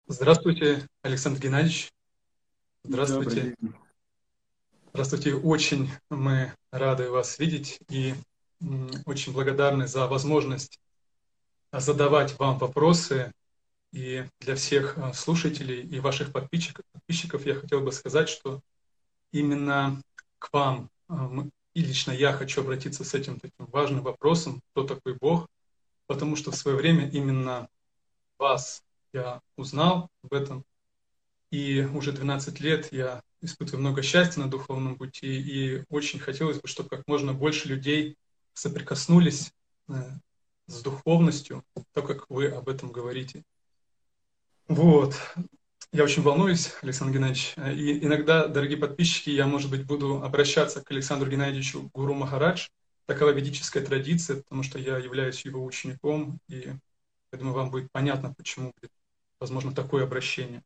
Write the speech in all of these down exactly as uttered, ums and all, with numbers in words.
Здравствуйте, Александр Геннадьевич. Добрый Здравствуйте. день. Здравствуйте. Очень мы рады вас видеть и м, очень благодарны за возможность а, задавать вам вопросы. И для всех а, слушателей и ваших подписчиков, подписчиков я хотел бы сказать, что именно к вам а, мы- и лично я хочу обратиться с этим таким важным вопросом, кто такой Бог, потому что в свое время именно вас я узнал в этом. И уже двенадцать лет я испытываю много счастья на духовном пути, и очень хотелось бы, чтобы как можно больше людей соприкоснулись э, с духовностью, так как вы об этом говорите. Вот. Я очень волнуюсь, Александр Геннадьевич. И иногда, дорогие подписчики, я, может быть, буду обращаться к Александру Геннадьевичу Гуру Махарадж. Такова ведическая традиция, потому что я являюсь его учеником, и я думаю, вам будет понятно, почему будет, возможно, такое обращение.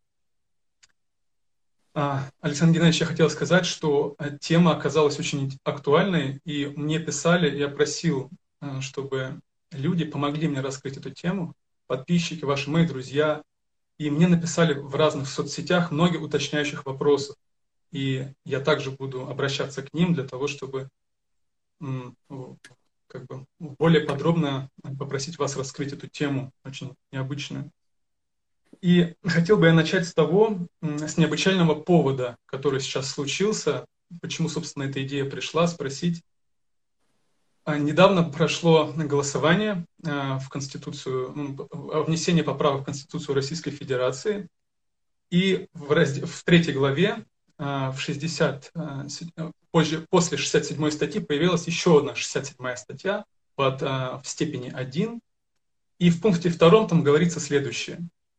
А, Александр Геннадьевич, я хотел сказать, что э, тема оказалась очень актуальной, и мне писали, я просил, э, чтобы люди помогли мне раскрыть эту тему, подписчики, ваши мои друзья, и мне написали в разных соцсетях много уточняющих вопросов, и я также буду обращаться к ним для того, чтобы м, в- как бы более подробно попросить вас раскрыть эту тему, очень необычную. И хотел бы я начать с того, с необычайного повода, который сейчас случился, почему, собственно, эта идея пришла, спросить. А, Недавно прошло голосование а, в Конституцию, ну, о внесении поправок в Конституцию Российской Федерации, и в, разде- в третьей главе, а, в шестьдесят, а, се- а, позже, после шестьдесят седьмой статьи появилась еще одна шестьдесят седьмая статья под, а, в степени один, и в пункте втором там говорится следующее.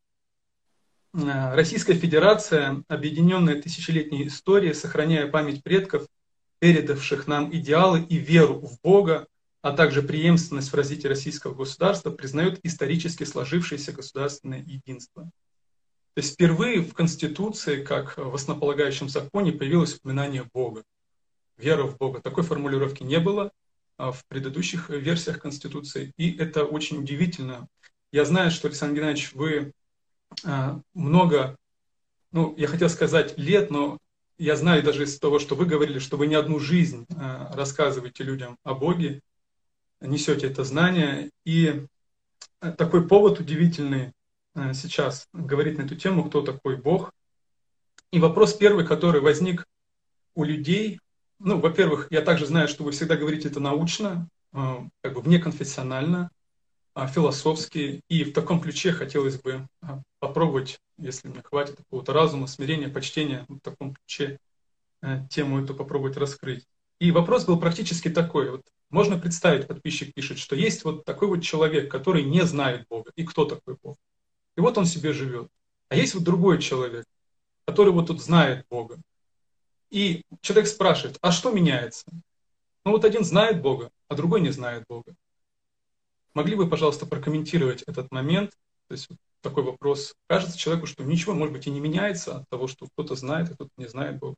Российская Федерация, объединенная тысячелетней историей, сохраняя память предков, передавших нам идеалы и веру в Бога, а также преемственность в развитии российского государства, признает исторически сложившееся государственное единство. То есть впервые в Конституции, как в основополагающем законе, появилось упоминание Бога, вера в Бога. Такой формулировки не было а, в предыдущих версиях Конституции, и это очень удивительно. Я знаю, что, Александр Геннадьевич, вы а, много, ну, я хотел сказать лет, но я знаю даже из того, что вы говорили, что вы не одну жизнь э, рассказываете людям о Боге, несете это знание. И э, такой повод удивительный э, сейчас говорить на эту тему, кто такой Бог. И вопрос первый, который возник у людей, ну, во-первых, я также знаю, что вы всегда говорите это научно, э, как бы внеконфессионально, а, философски. И в таком ключе хотелось бы а, попробовать, если мне хватит какого-то разума, смирения, почтения, в таком ключе э, тему эту попробовать раскрыть. И вопрос был практически такой. Вот можно представить, подписчик пишет, что есть вот такой вот человек, который не знает Бога. И кто такой Бог? И вот он себе живет. А есть вот другой человек, который вот тут знает Бога. И человек спрашивает, а что меняется? Ну вот один знает Бога, а другой не знает Бога. Могли бы, пожалуйста, прокомментировать этот момент? То есть вот такой вопрос. Кажется человеку, что ничего, может быть, и не меняется от того, что кто-то знает, а кто-то не знает Бога.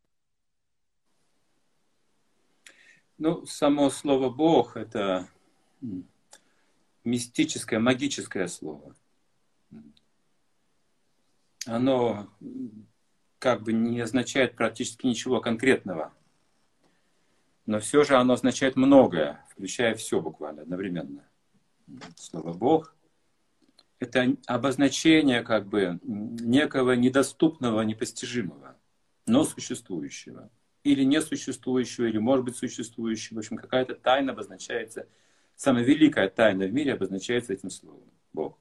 Ну, само слово «Бог» — это м, мистическое, магическое слово. Оно м, как бы не означает практически ничего конкретного, но все же оно означает многое, включая все буквально одновременно. Слово «Бог» — это обозначение как бы м, некого недоступного, непостижимого, но существующего. Или несуществующего, или, может быть, существующего. В общем, какая-то тайна обозначается, самая великая тайна в мире обозначается этим словом. Бог.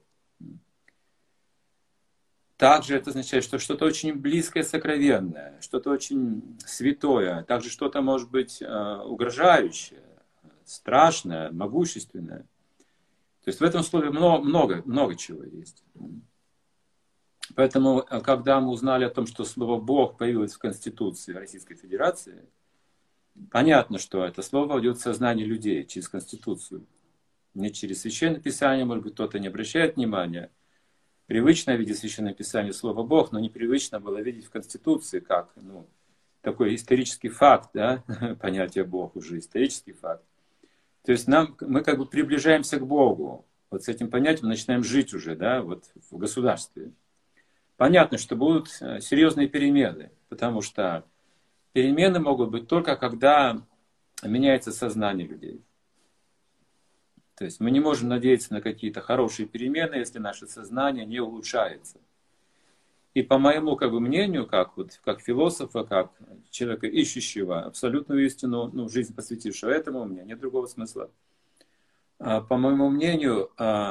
Также это означает, что что-то очень близкое, сокровенное, что-то очень святое, также что-то может быть э, угрожающее, страшное, могущественное. То есть в этом слове много, много, много чего есть. Поэтому, э, когда мы узнали о том, что слово «Бог» появилось в Конституции Российской Федерации, понятно, что это слово войдет в сознание людей через Конституцию. Не через Священное Писание, может быть, кто-то не обращает внимания. Привычно видеть в Священном Писании слово «Бог», но непривычно было видеть в Конституции как ну, такой исторический факт, да? Понятие «Бог» уже исторический факт. То есть нам, мы как бы приближаемся к Богу. Вот с этим понятием начинаем жить уже, да, вот в государстве. понятно, что будут серьезные перемены, потому что перемены могут быть только когда меняется сознание людей. То есть мы не можем надеяться на какие-то хорошие перемены, если наше сознание не улучшается. И по моему как бы, мнению, как, вот, как философа, как человека, ищущего абсолютную истину, ну, жизнь посвятившего этому, у меня нет другого смысла. По моему мнению,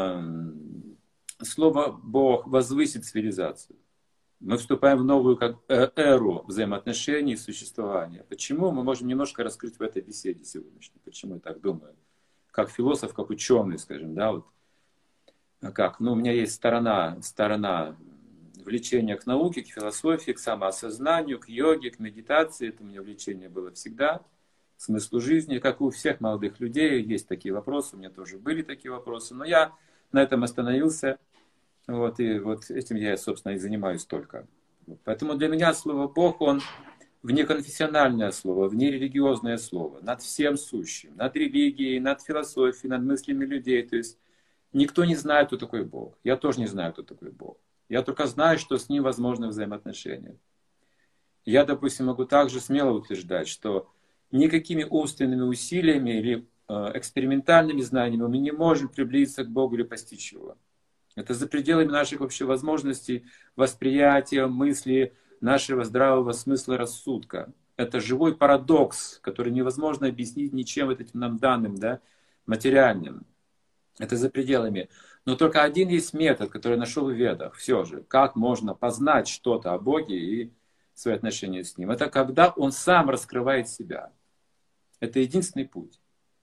слово «Бог» возвысит цивилизацию. Мы вступаем в новую как, эру взаимоотношений и существования. Почему? Мы можем немножко раскрыть в этой беседе сегодняшней. Почему я так думаю? Как философ, как ученый, скажем, да, вот. Как? Ну, у меня есть сторона, сторона влечения к науке, к философии, к самоосознанию, к йоге, к медитации. Это у меня влечение было всегда. К смыслу жизни, как у всех молодых людей, есть такие вопросы, у меня тоже были такие вопросы, но я на этом остановился, вот, и вот этим я, собственно, и занимаюсь только. Поэтому для меня слово «Бог», он внеконфессиональное слово, внерелигиозное слово, над всем сущим, над религией, над философией, над мыслями людей, то есть никто не знает, кто такой Бог, я тоже не знаю, кто такой Бог, я только знаю, что с ним возможны взаимоотношения. Я, допустим, могу также смело утверждать, что никакими умственными усилиями или э, экспериментальными знаниями мы не можем приблизиться к Богу или постичь Его. Это за пределами наших вообще возможностей восприятия, мысли, нашего здравого смысла, рассудка. Это живой парадокс, который невозможно объяснить ничем вот этим нам данным, да, материальным. Это за пределами. Но только один есть метод, который я нашел в Ведах. Все же, как можно познать что-то о Боге и свои отношения с Ним. Это когда Он сам раскрывает себя. Это единственный путь.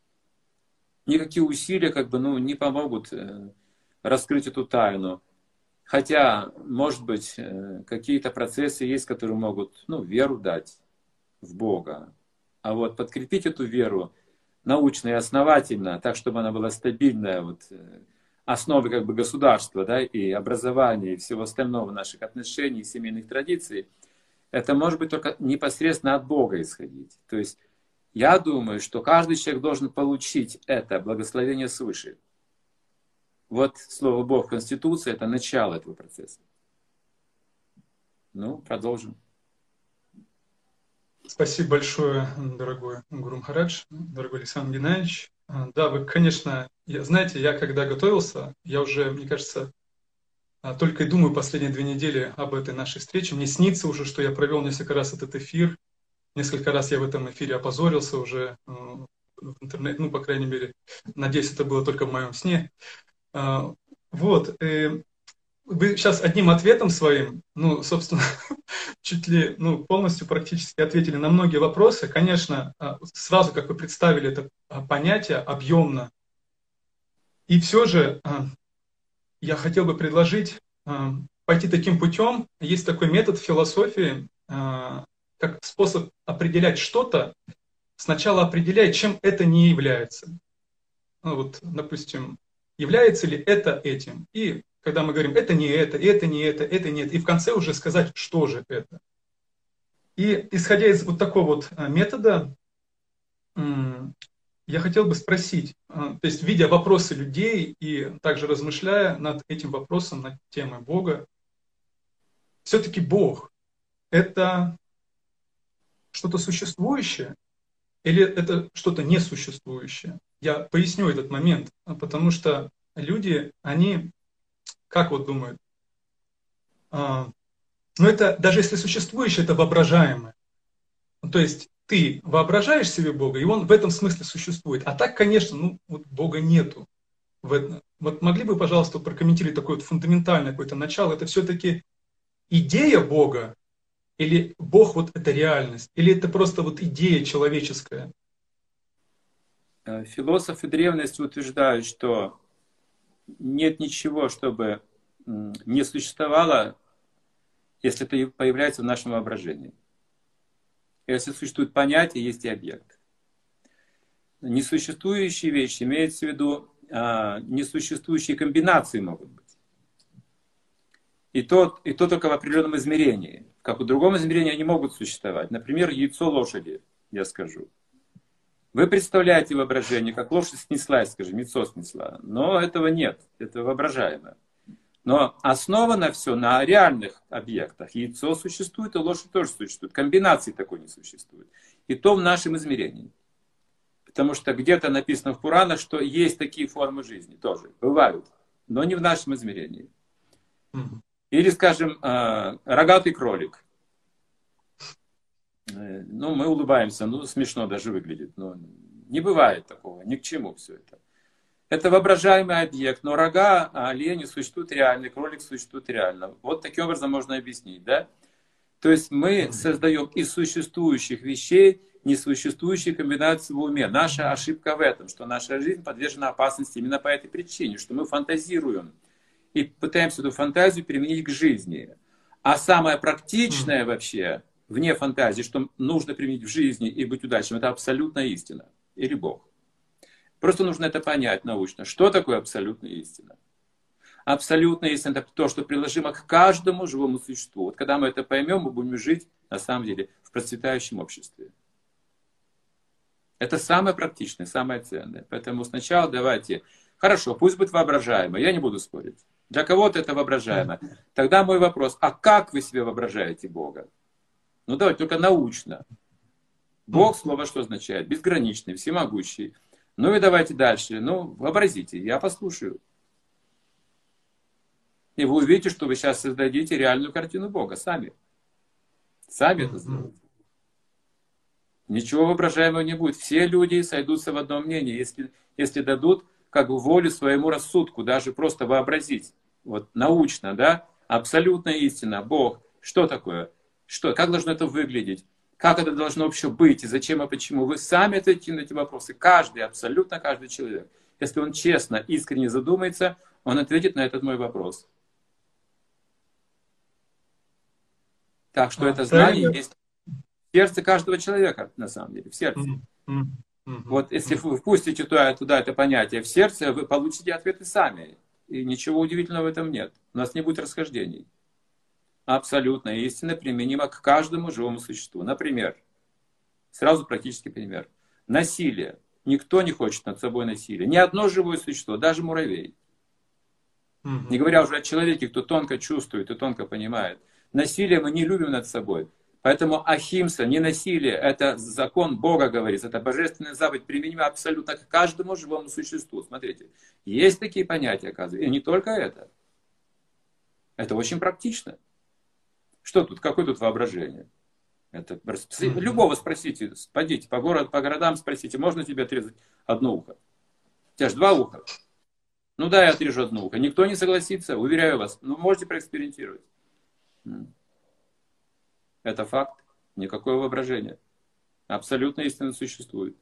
Никакие усилия как бы, ну, не помогут э, раскрыть эту тайну. Хотя, может быть, э, какие-то процессы есть, которые могут, ну, веру дать в Бога. А вот подкрепить эту веру научно и основательно, так, чтобы она была стабильная, вот, э, основой как бы государства, да, и образования, и всего остального наших отношений, семейных традиций, это может быть только непосредственно от Бога исходить. То есть я думаю, что каждый человек должен получить это благословение свыше. Вот слово Бог в Конституции — это начало этого процесса. Ну, продолжим. Спасибо большое, дорогой Гуру Махарадж, дорогой Александр Геннадьевич. Да, вы, конечно, я, знаете, я когда готовился, я уже, мне кажется, только и думаю последние две недели об этой нашей встрече. Мне снится уже, что я провел несколько раз этот эфир. Несколько раз я в этом эфире опозорился уже в интернете, ну, по крайней мере, надеюсь, это было только в моем сне. Вот. Вы сейчас одним ответом своим, ну, собственно, чуть ли, ну, полностью практически ответили на многие вопросы. Конечно, сразу, как вы представили это понятие, объемно. И все же я хотел бы предложить пойти таким путем. Есть такой метод в философии, как способ определять что-то, сначала определяй, чем это не является. Ну, вот, допустим, является ли это этим. И когда мы говорим, это не это, это не это, это не это, и в конце уже сказать, что же это. И исходя из вот такого вот метода, я хотел бы спросить, то есть видя вопросы людей и также размышляя над этим вопросом, над темой Бога, все-таки Бог — это что-то существующее или это что-то несуществующее? Я поясню этот момент, потому что люди, они, как вот думают, а, ну это даже если существующее, это воображаемое. То есть ты воображаешь себе Бога, и Он в этом смысле существует. А так, конечно, ну вот Бога нету. В этом. Вот могли бы, пожалуйста, прокомментировать такое вот фундаментальное какое-то начало? Это все-таки идея Бога? Или Бог вот это реальность? Или это просто вот идея человеческая? Философы древности утверждают, что нет ничего, чтобы не существовало, если это появляется в нашем воображении. Если существует понятие, есть и объект. Несуществующие вещи имеются в виду, а, несуществующие комбинации могут быть. И то, и то только в определенном измерении. Как в другом измерении они могут существовать. Например, яйцо лошади, я скажу. Вы представляете воображение, как лошадь снесла, скажем, яйцо снесла. Но этого нет, это воображаемо. Но основано все на реальных объектах. Яйцо существует, и лошадь тоже существует. Комбинации такой не существует. И то в нашем измерении. Потому что где-то написано в Пуранах, что есть такие формы жизни тоже. Бывают. Но не в нашем измерении. Или, скажем, рогатый кролик. Ну, мы улыбаемся, ну, смешно даже выглядит. Но не бывает такого, ни к чему все это. Это воображаемый объект, но рога оленя существуют реально, кролик существует реально. Вот таким образом можно объяснить, да? То есть мы создаем из существующих вещей несуществующие комбинации в уме. Наша ошибка в этом, что наша жизнь подвержена опасности именно по этой причине, что мы фантазируем и пытаемся эту фантазию применить к жизни. А самое практичное вообще, вне фантазии, что нужно применить в жизни и быть удачным, это абсолютная истина или Бог. Просто нужно это понять научно. Что такое абсолютная истина? Абсолютная истина — это то, что приложимо к каждому живому существу. Вот когда мы это поймем, мы будем жить, на самом деле, в процветающем обществе. Это самое практичное, самое ценное. Поэтому сначала давайте... Хорошо, пусть будет воображаемо, я не буду спорить. Для кого-то это воображаемо. Тогда мой вопрос, а как вы себе воображаете Бога? Ну давайте только научно. Бог, слово что означает? Безграничный, всемогущий. Ну и давайте дальше. Ну, вообразите, я послушаю. И вы увидите, что вы сейчас создадите реальную картину Бога сами. Сами это сделаете. Ничего воображаемого не будет. Все люди сойдутся в одном мнении, если, если дадут как бы волю своему рассудку, даже просто вообразить. Вот научно, да? Абсолютная истина, Бог. Что такое? Что? Как должно это выглядеть? Как это должно вообще быть, и зачем, и почему? Вы сами ответите на эти вопросы. Каждый, абсолютно каждый человек. Если он честно, искренне задумается, он ответит на этот мой вопрос. Так что а, это знание правильно. Есть в сердце каждого человека, на самом деле, в сердце. Mm-hmm. Mm-hmm. Вот если вы впустите туда, туда это понятие в сердце, вы получите ответы сами. И ничего удивительного в этом нет. У нас не будет расхождений. Абсолютная истина применима к каждому живому существу. Например, сразу практический пример. Насилие. Никто не хочет над собой насилия. Ни одно живое существо, даже муравей. Mm-hmm. Не говоря уже о человеке, кто тонко чувствует и тонко понимает. Насилие мы не любим над собой. Поэтому ахимса, не насилие, это закон Бога, говорится, это божественная заповедь, применима абсолютно к каждому живому существу. Смотрите, есть такие понятия, оказывается. И не только это. Это очень практично. Что тут? Какое тут воображение? Это, любого спросите, пойдите по, город, по городам, спросите, можно тебе отрезать одно ухо? У тебя же два уха. Ну да, я отрежу одно ухо. Никто не согласится, уверяю вас. Ну, можете проэкспериментировать. Это факт. Никакое воображение. Абсолютно истина существует.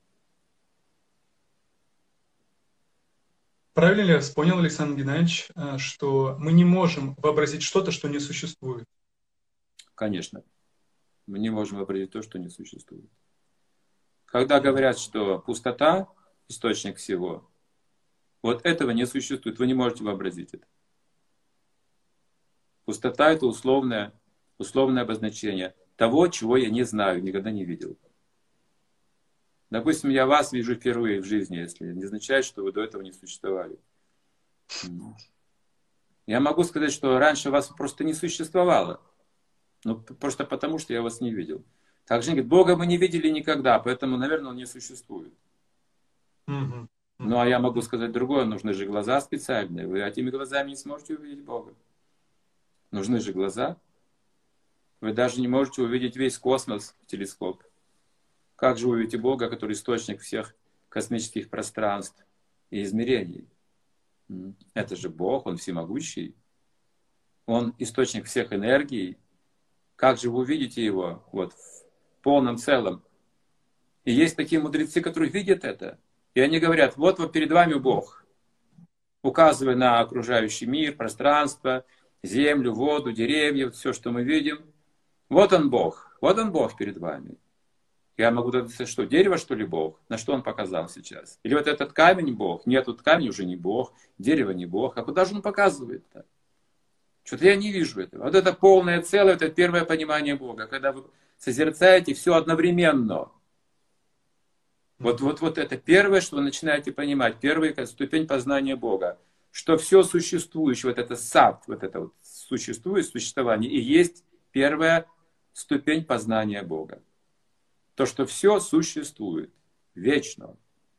Правильно ли я понял, Александр Геннадьевич, что мы не можем вообразить что-то, что не существует? Конечно. Мы не можем вообразить то, что не существует. Когда говорят, что пустота — источник всего, вот этого не существует. Вы не можете вообразить это. Пустота — это условное, условное обозначение того, чего я не знаю, никогда не видел. Допустим, я вас вижу впервые в жизни, если не означает, что вы до этого не существовали. Я могу сказать, что раньше вас просто не существовало. Ну, просто потому, что я вас не видел. Также говорит, Бога мы не видели никогда, поэтому, наверное, Он не существует. Mm-hmm. Ну, а я могу сказать другое. Нужны же глаза специальные. Вы этими глазами не сможете увидеть Бога. Нужны же глаза. Вы даже не можете увидеть весь космос в телескоп. Как же вы увидите Бога, который источник всех космических пространств и измерений? Это же Бог, Он всемогущий. Он источник всех энергий. Как же вы увидите Его вот, в полном целом? И есть такие мудрецы, которые видят это. И они говорят, вот, вот перед вами Бог. Указывая на окружающий мир, пространство, землю, воду, деревья, все, что мы видим. Вот Он Бог. Вот Он Бог перед вами. Я могу сказать, что дерево, что ли, Бог? На что Он показал сейчас? Или вот этот камень Бог? Нет, тут камень уже не Бог, дерево не Бог. А куда же Он показывает-то? Что-то я не вижу этого. Вот это полное целое, это первое понимание Бога. Когда вы созерцаете все одновременно. Вот, вот, вот это первое, что вы начинаете понимать. Первая ступень познания Бога. что все существующее, вот это сад, вот это вот существует, существование, и есть первая ступень познания Бога. То, что все существует вечно.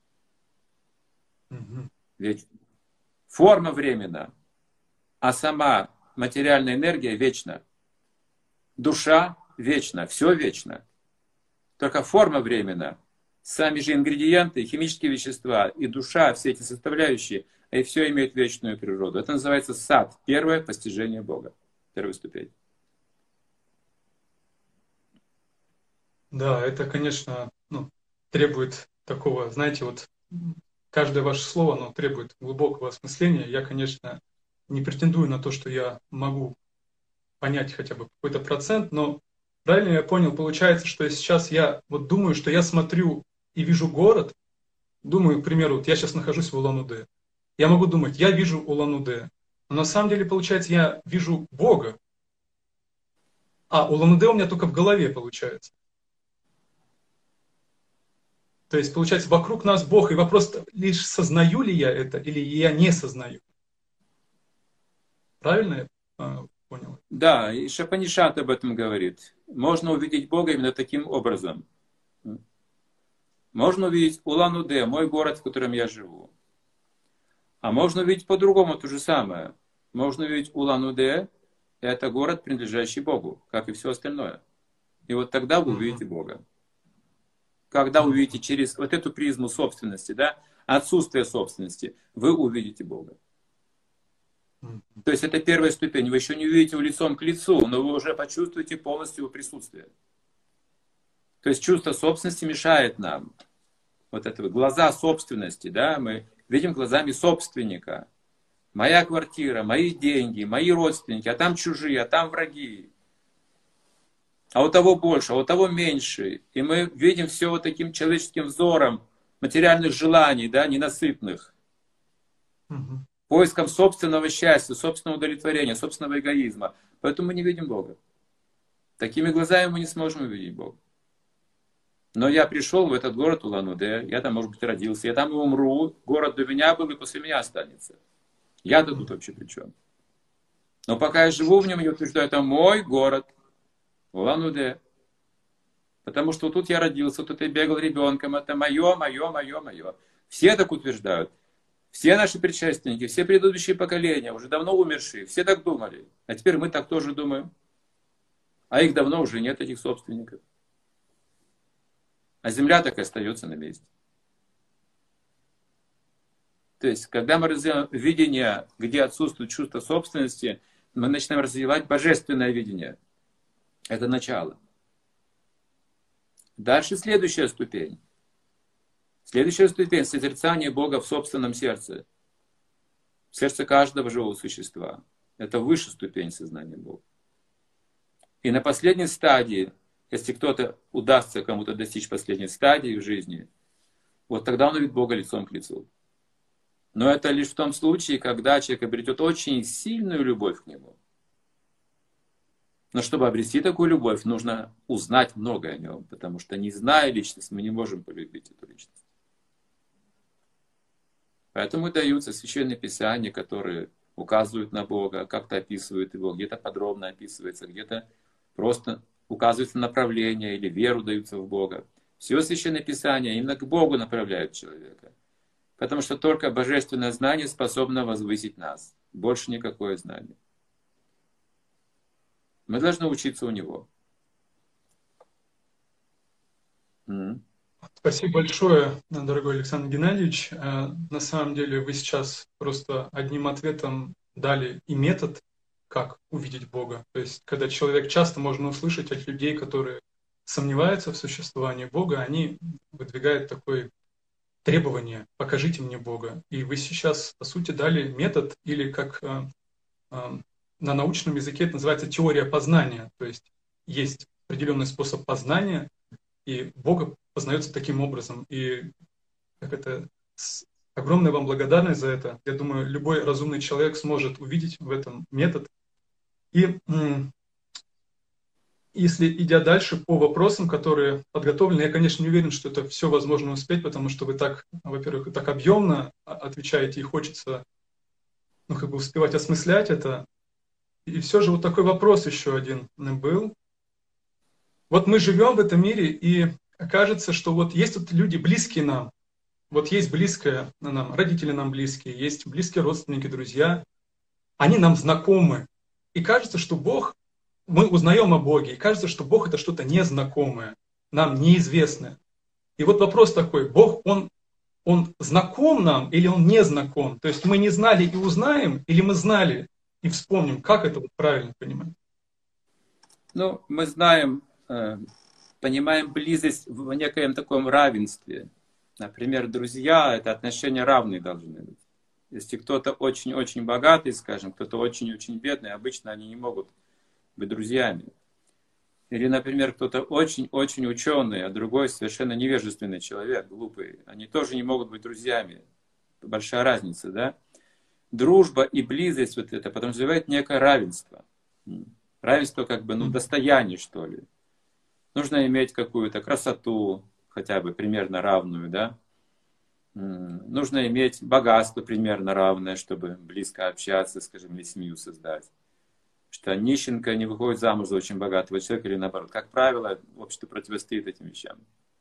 Мгм. Вечно. Форма временна, а сама материальная энергия вечна. Душа вечна, все вечно. Только форма временна. Сами же ингредиенты, химические вещества и душа, все эти составляющие, и все имеет вечную природу. Это называется сад, первое постижение Бога, первая ступень. Да, это, конечно, ну, требует такого, знаете, вот м, каждое ваше слово, оно требует глубокого осмысления. Я, конечно, не претендую на то, что я могу понять хотя бы какой-то процент, но правильно я понял, получается, что сейчас я вот думаю, что я смотрю и вижу город, думаю, к примеру, вот я сейчас нахожусь в Улан-Удэ. Я могу думать, я вижу Улан-Удэ, но на самом деле, получается, я вижу Бога, а Улан-Удэ у меня только в голове получается. То есть, получается, вокруг нас Бог, и вопрос лишь сознаю ли я это, или я не сознаю. Правильно я а, понял? Да, и Шапанишат об этом говорит. Можно увидеть Бога именно таким образом. Можно увидеть Улан-Удэ, мой город, в котором я живу. А можно увидеть по-другому то же самое. Можно увидеть Улан-Удэ, это город, принадлежащий Богу, как и все остальное. И вот тогда вы увидите Бога. Когда увидите через вот эту призму собственности, да, отсутствие собственности, вы увидите Бога. То есть это первая ступень. Вы еще не увидите его лицом к лицу, но вы уже почувствуете полностью его присутствие. То есть чувство собственности мешает нам. Вот это вот глаза собственности, да, мы видим глазами собственника. Моя квартира, мои деньги, мои родственники, а там чужие, а там враги. А у того больше, а у того меньше. И мы видим все вот таким человеческим взором материальных желаний, да, ненасытных. Угу. Поиском собственного счастья, собственного удовлетворения, собственного эгоизма. Поэтому мы не видим Бога. Такими глазами мы не сможем увидеть Бога. Но я пришел в этот город Улан-Удэ, я там, может быть, родился, я там и умру, город до меня был и после меня останется. Я-то тут вообще при чем? Но пока я живу в нем, я утверждаю, это мой город, Улан-Удэ. Потому что тут я родился, тут я бегал ребенком, это мое, мое, мое, мое. Все так утверждают. Все наши предшественники, все предыдущие поколения, уже давно умершие, все так думали. А теперь мы так тоже думаем. А их давно уже нет, этих собственников. А земля так и остается на месте. То есть, когда мы развиваем видение, где отсутствует чувство собственности, мы начинаем развивать божественное видение. Это начало. Дальше следующая ступень. Следующая ступень — созерцание Бога в собственном сердце. В сердце каждого живого существа. Это высшая ступень сознания Бога. И на последней стадии, если кто-то удастся кому-то достичь последней стадии в жизни, вот тогда он увидит Бога лицом к лицу. Но это лишь в том случае, когда человек обретет очень сильную любовь к Нему. Но чтобы обрести такую любовь, нужно узнать многое о Нем, потому что, не зная личность, мы не можем полюбить эту личность. Поэтому даются священные писания, которые указывают на Бога, как-то описывают Его, где-то подробно описывается, где-то просто указывается направление или веру даются в Бога. Все священные писания именно к Богу направляют человека. Потому что только божественное знание способно возвысить нас. Больше никакое знание. Мы должны учиться у Него. Mm-hmm. Спасибо большое, дорогой Александр Геннадьевич. На самом деле вы сейчас просто одним ответом дали и метод, как увидеть Бога. То есть, когда человек, часто можно услышать от людей, которые сомневаются в существовании Бога, они выдвигают такое требование: покажите мне Бога. И вы сейчас, по сути, дали метод, или как э, э, на научном языке это называется теория познания. То есть есть определенный способ познания, и Бога познается таким образом. И как это, огромная вам благодарность за это. Я думаю, любой разумный человек сможет увидеть в этом метод. И если, идя дальше по вопросам, которые подготовлены, я, конечно, не уверен, что это все возможно успеть, потому что вы так, во-первых, так объемно отвечаете, и хочется ну, как бы успевать осмыслять это. И все же вот такой вопрос еще один был. Вот мы живем в этом мире, и кажется, что вот есть вот люди близкие нам, вот есть близкое нам, родители нам близкие, есть близкие родственники, друзья, они нам знакомы. И кажется, что Бог, мы узнаем о Боге, и кажется, что Бог это что-то незнакомое, нам неизвестное. И вот вопрос такой, Бог, Он, он знаком нам или Он не знаком? То есть мы не знали и узнаем, или мы знали и вспомним, как это вот правильно понимать? Ну, мы знаем, понимаем близость в некоем таком равенстве. Например, друзья — это отношения равные должны быть. Если кто-то очень-очень богатый, скажем, кто-то очень-очень бедный, обычно они не могут быть друзьями. Или, например, кто-то очень-очень ученый, а другой совершенно невежественный человек, глупый. Они тоже не могут быть друзьями. Большая разница, да? Дружба и близость вот это подразумевает некое равенство. Равенство как бы, ну, достояние, что ли. Нужно иметь какую-то красоту, хотя бы примерно равную, да? Нужно иметь богатство примерно равное, чтобы близко общаться, скажем, или семью создать. Что нищенка не выходит замуж за очень богатого человека или наоборот. Как правило, общество противостоит этим вещам.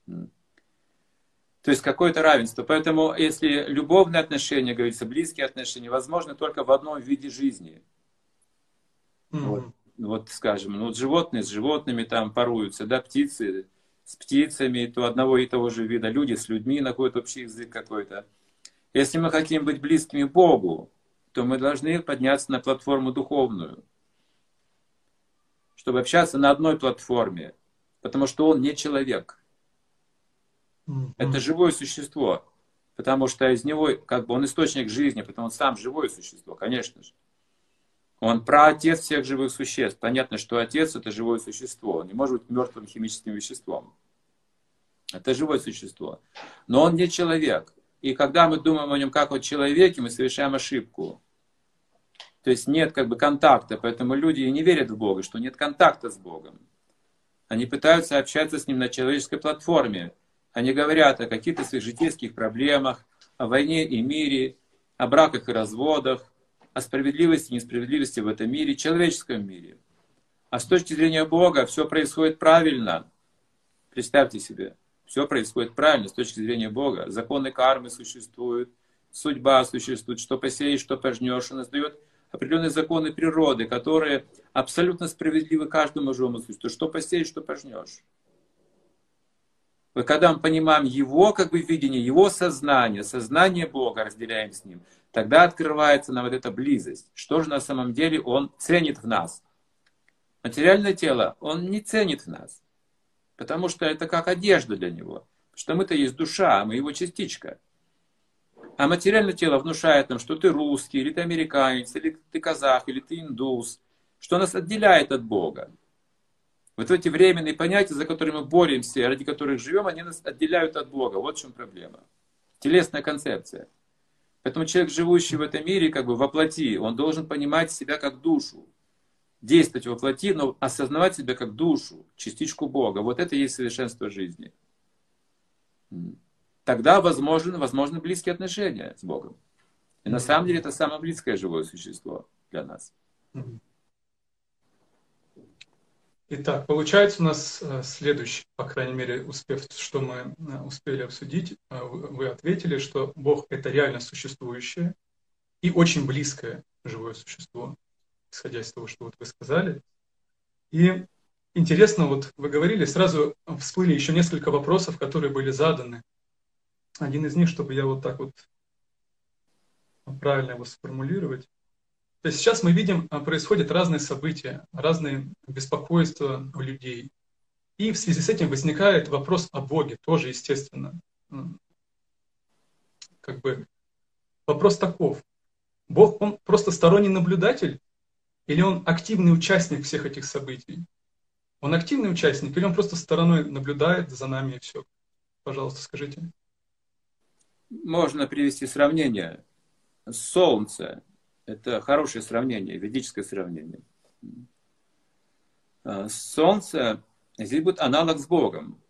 То есть какое-то равенство. Поэтому если любовные отношения, говорится, близкие отношения, возможны только в одном виде жизни. Mm-hmm. Вот, вот, скажем, ну, вот животные с животными там поруются, да, птицы с птицами, то одного и того же вида, люди с людьми находят общий язык какой-то. Если мы хотим быть близкими Богу, то мы должны подняться на платформу духовную, чтобы общаться на одной платформе, потому что Он не человек. Mm-hmm. Это живое существо, потому что из него, как бы, Он источник жизни, потому что Он сам живое существо, конечно же. Он праотец всех живых существ. Понятно, что отец — это живое существо. Он не может быть мертвым химическим веществом. Это живое существо. Но он не человек. И когда мы думаем о нем как о человеке, мы совершаем ошибку. То есть нет как бы контакта. Поэтому люди и не верят в Бога, что нет контакта с Богом. Они пытаются общаться с Ним на человеческой платформе. Они говорят о каких-то своих житейских проблемах, о войне и мире, о браках и разводах, о справедливости и несправедливости в этом мире, человеческом мире. А с точки зрения Бога все происходит правильно. Представьте себе, все происходит правильно с точки зрения Бога. Законы кармы существуют, судьба существует, что посеешь, что пожнешь. Он издает определенные законы природы, которые абсолютно справедливы каждому живому существу. Что посеешь, что пожнешь. И когда мы понимаем Его как бы видение, Его сознание, сознание Бога разделяем с Ним, тогда открывается нам вот эта близость. Что же на самом деле Он ценит в нас? Материальное тело Он не ценит в нас. Потому что это как одежда для Него. Потому что мы-то есть душа, мы Его частичка. А материальное тело внушает нам, что ты русский, или ты американец, или ты казах, или ты индус. Что нас отделяет от Бога. Вот эти временные понятия, за которые мы боремся, ради которых живем, они нас отделяют от Бога. Вот в чем проблема. Телесная концепция. Поэтому человек, живущий в этом мире, как бы во плоти, он должен понимать себя как душу. Действовать во плоти, но осознавать себя как душу, частичку Бога. Вот это и есть совершенство жизни. Тогда возможны, возможны близкие отношения с Богом. И на самом деле это самое близкое живое существо для нас. Итак, получается у нас следующий, по крайней мере, успев, что мы успели обсудить, вы ответили, что Бог — это реально существующее и очень близкое живое существо, исходя из того, что вот вы сказали. И интересно, вот вы говорили, сразу всплыли еще несколько вопросов, которые были заданы. Один из них, чтобы я вот так вот правильно его сформулировать. То есть сейчас мы видим, происходят разные события, разные беспокойства у людей. И в связи с этим возникает вопрос о Боге, тоже естественно. Как бы вопрос таков. Бог, Он просто сторонний наблюдатель или Он активный участник всех этих событий? Он активный участник или Он просто стороной наблюдает за нами и все? Пожалуйста, скажите. Можно привести сравнение. Солнце. Это хорошее сравнение, ведическое сравнение. Солнце, здесь будет аналог с Богом.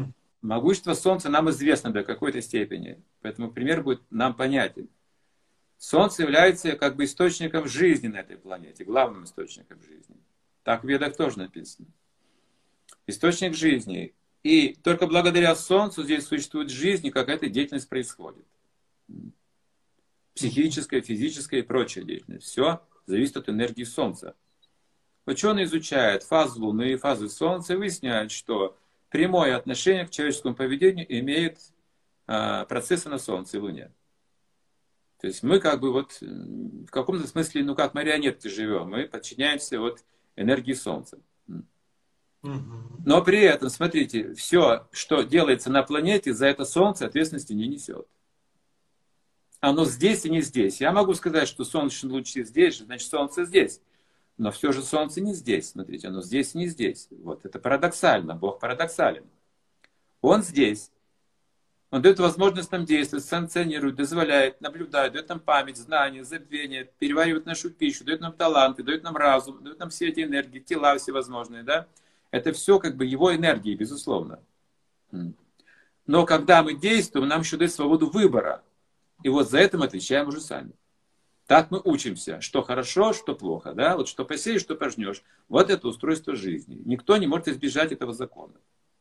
Могущество Солнца нам известно до какой-то степени. Поэтому пример будет нам понятен. Солнце является как бы источником жизни на этой планете, главным источником жизни. Так в Ведах тоже написано. Источник жизни. И только благодаря Солнцу здесь существует жизнь, и какая-то деятельность происходит. Психическая, физическая и прочая деятельность. Все зависит от энергии Солнца. Ученые изучают фазы Луны и фазы Солнца и выясняют, что прямое отношение к человеческому поведению имеют а, процессы на Солнце и Луне. То есть мы как бы вот в каком-то смысле, ну как марионетки живем, мы подчиняемся вот энергии Солнца. Но при этом, смотрите, все, что делается на планете, за это Солнце ответственности не несет. Оно здесь и не здесь. Я могу сказать, что солнечные лучи здесь же, значит Солнце здесь. Но все же Солнце не здесь. Смотрите, оно здесь и не здесь. Вот это парадоксально. Бог парадоксален. Он здесь. Он дает возможность нам действовать, санкционирует, дозволяет, наблюдает, дает нам память, знания, забвение, переваривает нашу пищу, дает нам таланты, дает нам разум, дает нам все эти энергии, тела всевозможные, да? Это все как бы его энергии, безусловно. Но когда мы действуем, нам еще дает свободу выбора. И вот за это мы отвечаем уже сами. Так мы учимся, что хорошо, что плохо, да? Вот что посеешь, что пожнешь. Вот это устройство жизни. Никто не может избежать этого закона.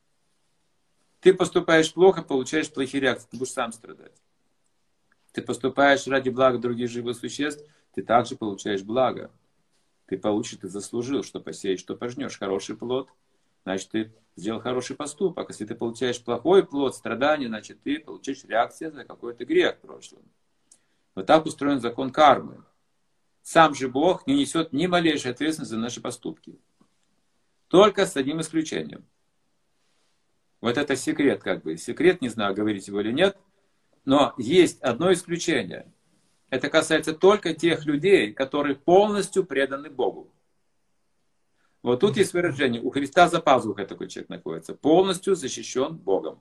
Ты поступаешь плохо, получаешь плохие реакции, ты будешь сам страдать. Ты поступаешь ради блага других живых существ, ты также получаешь благо. Ты получишь, ты заслужил, что посеешь, что пожнешь. Хороший плод, значит, ты сделал хороший поступок. Если ты получаешь плохой плод, страдания, значит, ты получаешь реакцию за какой-то грех в прошлом. Вот так устроен закон кармы. Сам же Бог не несет ни малейшей ответственности за наши поступки. Только с одним исключением. Вот это секрет, как бы. Секрет, не знаю, говорить его или нет. Но есть одно исключение. Это касается только тех людей, которые полностью преданы Богу. Вот тут есть выражение. У Христа за пазухой такой человек находится. Полностью защищен Богом.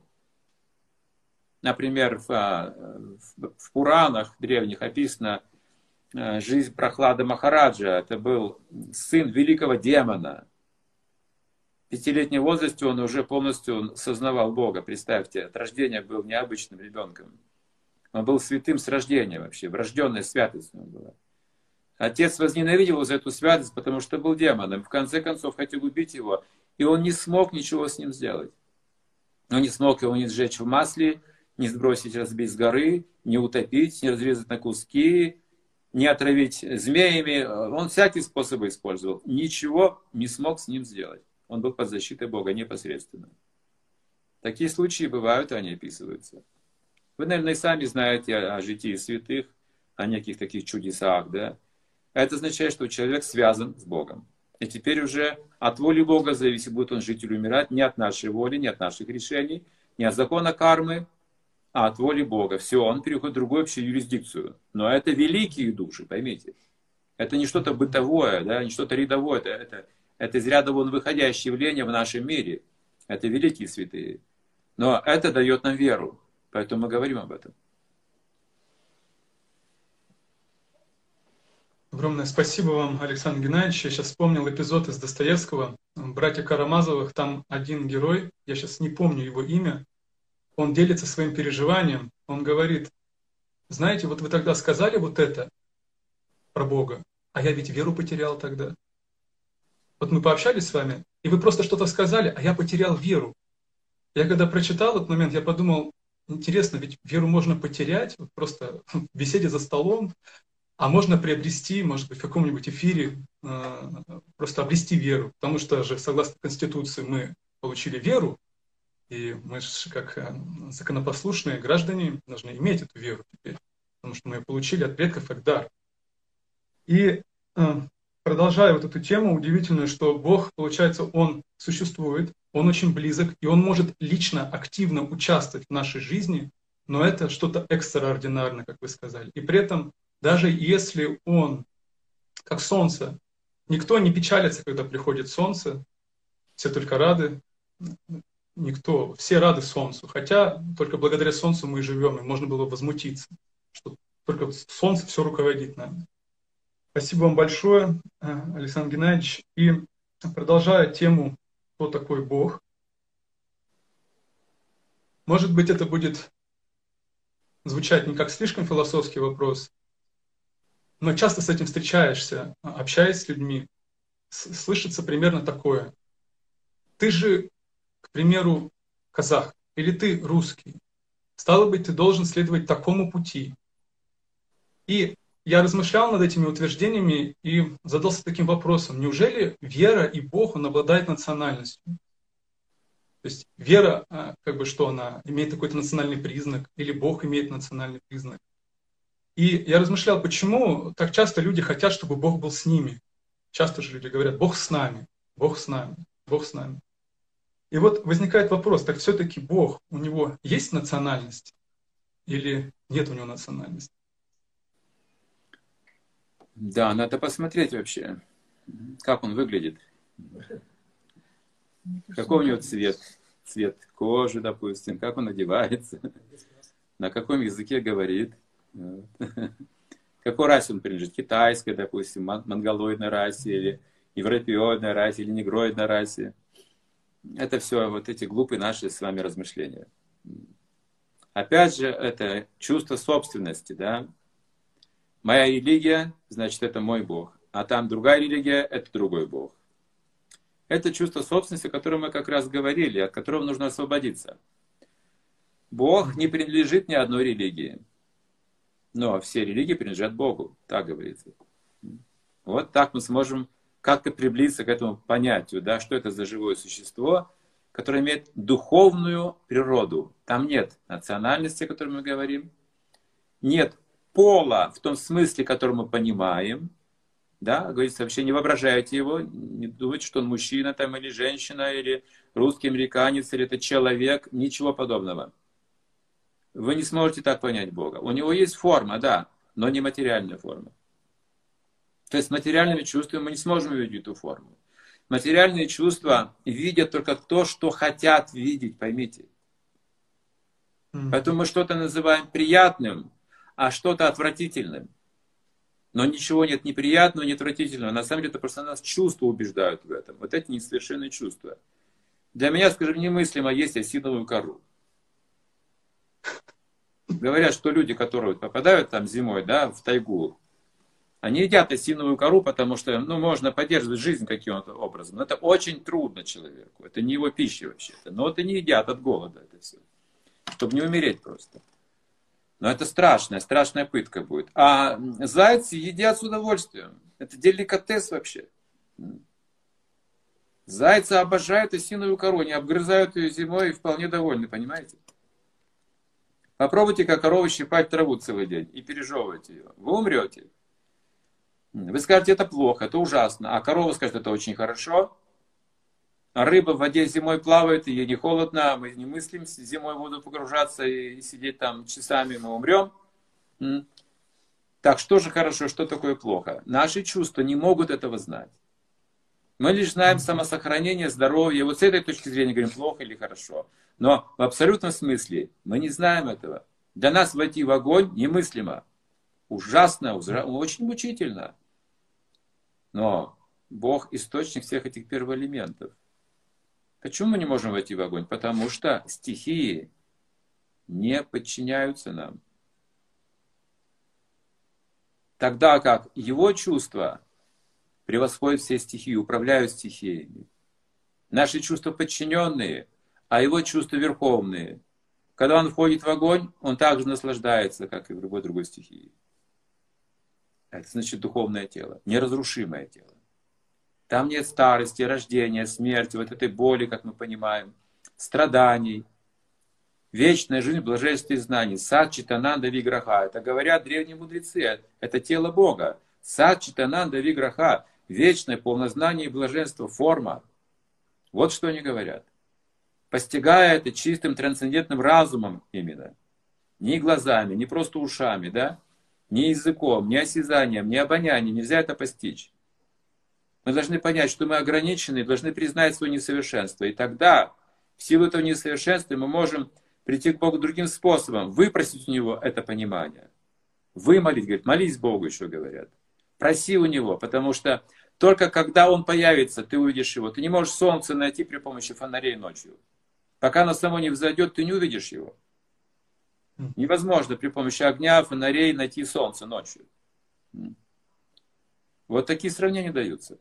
Например, в, в Пуранах древних описана жизнь Прохлады Махараджа. Это был сын великого демона. В пятилетнем возрасте он уже полностью сознавал Бога. Представьте, от рождения был необычным ребенком. Он был святым с рождения вообще. Врожденная святость у него была. Отец возненавидел его за эту святость, потому что был демоном. В конце концов хотел убить его. И он не смог ничего с ним сделать. Он не смог его не сжечь в масле, не сбросить, разбить с горы, не утопить, не разрезать на куски, не отравить змеями. Он всякие способы использовал. Ничего не смог с ним сделать. Он был под защитой Бога непосредственно. Такие случаи бывают, они описываются. Вы, наверное, и сами знаете о, о житии святых, о неких таких чудесах, да? Это означает, что человек связан с Богом. И теперь уже от воли Бога зависит, будет он жить или умирать, не от нашей воли, не от наших решений, не от закона кармы, а от воли Бога. Все, он переходит в другую общую юрисдикцию. Но это великие души, поймите. Это не что-то бытовое, да, не что-то рядовое. Это, это, это из ряда вон выходящее явление в нашем мире. Это великие святые. Но это дает нам веру. Поэтому мы говорим об этом. Огромное спасибо вам, Александр Геннадьевич. Я сейчас вспомнил эпизод из Достоевского, «Братья Карамазовых». Там один герой, я сейчас не помню его имя, он делится своим переживанием. Он говорит: знаете, вот вы тогда сказали вот это про Бога, а я ведь веру потерял тогда. Вот мы пообщались с вами, и вы просто что-то сказали, а я потерял веру. Я когда прочитал этот момент, я подумал: интересно, ведь веру можно потерять, вот просто в беседе за столом, а можно приобрести, может быть, в каком-нибудь эфире, э, просто обрести веру. Потому что же, согласно Конституции, мы получили веру, и мы же, как законопослушные граждане, должны иметь эту веру теперь, потому что мы ее получили от предков как дар. И э, продолжая вот эту тему, удивительно, что Бог, получается, Он существует, Он очень близок, и Он может лично, активно участвовать в нашей жизни, но это что-то экстраординарное, как вы сказали. И при этом, даже если Он, как солнце, никто не печалится, когда приходит солнце, все только рады, никто, все рады солнцу. Хотя только благодаря солнцу мы и живем, и можно было возмутиться, что только солнце все руководит нами. Спасибо вам большое, Александр Геннадьевич. И продолжая тему, кто такой Бог, может быть, это будет звучать не как слишком философский вопрос, но часто с этим встречаешься, общаясь с людьми, слышится примерно такое. Ты же, к примеру, казах, или ты русский. Стало быть, ты должен следовать такому пути. И я размышлял над этими утверждениями и задался таким вопросом. Неужели вера и Бог, он обладает национальностью? То есть вера, как бы что она, имеет какой-то национальный признак, или Бог имеет национальный признак. И я размышлял, почему так часто люди хотят, чтобы Бог был с ними. Часто же люди говорят, Бог с нами, Бог с нами, Бог с нами. И вот возникает вопрос, так все-таки Бог, у него есть национальность или нет у него национальности? Да, надо посмотреть вообще, как он выглядит. Какой у него цвет, цвет кожи, допустим, как он одевается, на каком языке говорит, какой расе он принадлежит, китайской, допустим, монголоидной расе, или европеоидной расе, или негроидной расе. Это все вот эти глупые наши с вами размышления. Опять же, это чувство собственности, да. Моя религия, значит, это мой Бог. А там другая религия, это другой Бог. Это чувство собственности, о котором мы как раз говорили, от которого нужно освободиться. Бог не принадлежит ни одной религии. Но все религии принадлежат Богу, так говорится. Вот так мы сможем как-то приблизиться к этому понятию, да, что это за живое существо, которое имеет духовную природу. Там нет национальности, о которой мы говорим, нет пола в том смысле, который мы понимаем. Да, говорится, вообще не воображайте его, не думайте, что он мужчина там, или женщина, или русский, американец, или это человек, ничего подобного. Вы не сможете так понять Бога. У него есть форма, да, но не материальная форма. То есть материальными чувствами мы не сможем увидеть эту форму. Материальные чувства видят только то, что хотят видеть, поймите. Поэтому мы что-то называем приятным, а что-то отвратительным. Но ничего нет ни приятного, ни отвратительного. На самом деле это просто нас чувства убеждают в этом. Вот эти несовершенные чувства. Для меня, скажем, немыслимо есть осиновую кору. Говорят, что люди, которые попадают там зимой, да, в тайгу, они едят осиновую кору, потому что, ну, можно поддерживать жизнь каким-то образом. Но это очень трудно человеку. Это не его пища вообще-то. Но вот они едят от голода это все. Чтобы не умереть просто. Но это страшная, страшная пытка будет. А зайцы едят с удовольствием. Это деликатес вообще. Зайцы обожают осиновую кору. Они обгрызают ее зимой и вполне довольны, понимаете? Попробуйте, как корова щипать траву целый день и пережевывать ее. Вы умрете. Вы скажете, это плохо, это ужасно. А корова скажет, это очень хорошо. А рыба в воде зимой плавает, и ей не холодно. Мы не мыслим зимой в воду погружаться и сидеть там часами, мы умрем. Так что же хорошо, что такое плохо? Наши чувства не могут этого знать. Мы лишь знаем самосохранение, здоровье. Вот с этой точки зрения говорим, плохо или хорошо. Но в абсолютном смысле мы не знаем этого. Для нас войти в огонь немыслимо. Ужасно, очень мучительно. Но Бог источник всех этих первоэлементов. Почему мы не можем войти в огонь? Потому что стихии не подчиняются нам. Тогда как его чувства превосходят все стихии, управляют стихиями. Наши чувства подчиненные, а его чувства верховные. Когда он входит в огонь, он также наслаждается, как и в любой другой стихии. Это значит духовное тело, неразрушимое тело. Там нет старости, рождения, смерти, вот этой боли, как мы понимаем, страданий. Вечная жизнь в блаженстве и знании. Сад Читананда Виграха. Это говорят древние мудрецы. Это тело Бога. Сад Читананда Виграха. Вечное полнознание и блаженство. Форма. Вот что они говорят. Постигая это чистым трансцендентным разумом именно. Не глазами, не просто ушами, да? Не языком, не осязанием, не обонянием. Нельзя это постичь. Мы должны понять, что мы ограничены, должны признать свое несовершенство. И тогда, в силу этого несовершенства, мы можем прийти к Богу другим способом, выпросить у Него это понимание. Вымолить, говорит, молись Богу, еще говорят. Проси у Него, потому что только когда Он появится, ты увидишь Его. Ты не можешь солнце найти при помощи фонарей ночью. Пока оно само не взойдет, ты не увидишь Его. Невозможно при помощи огня, фонарей найти солнце ночью. Вот такие сравнения даются.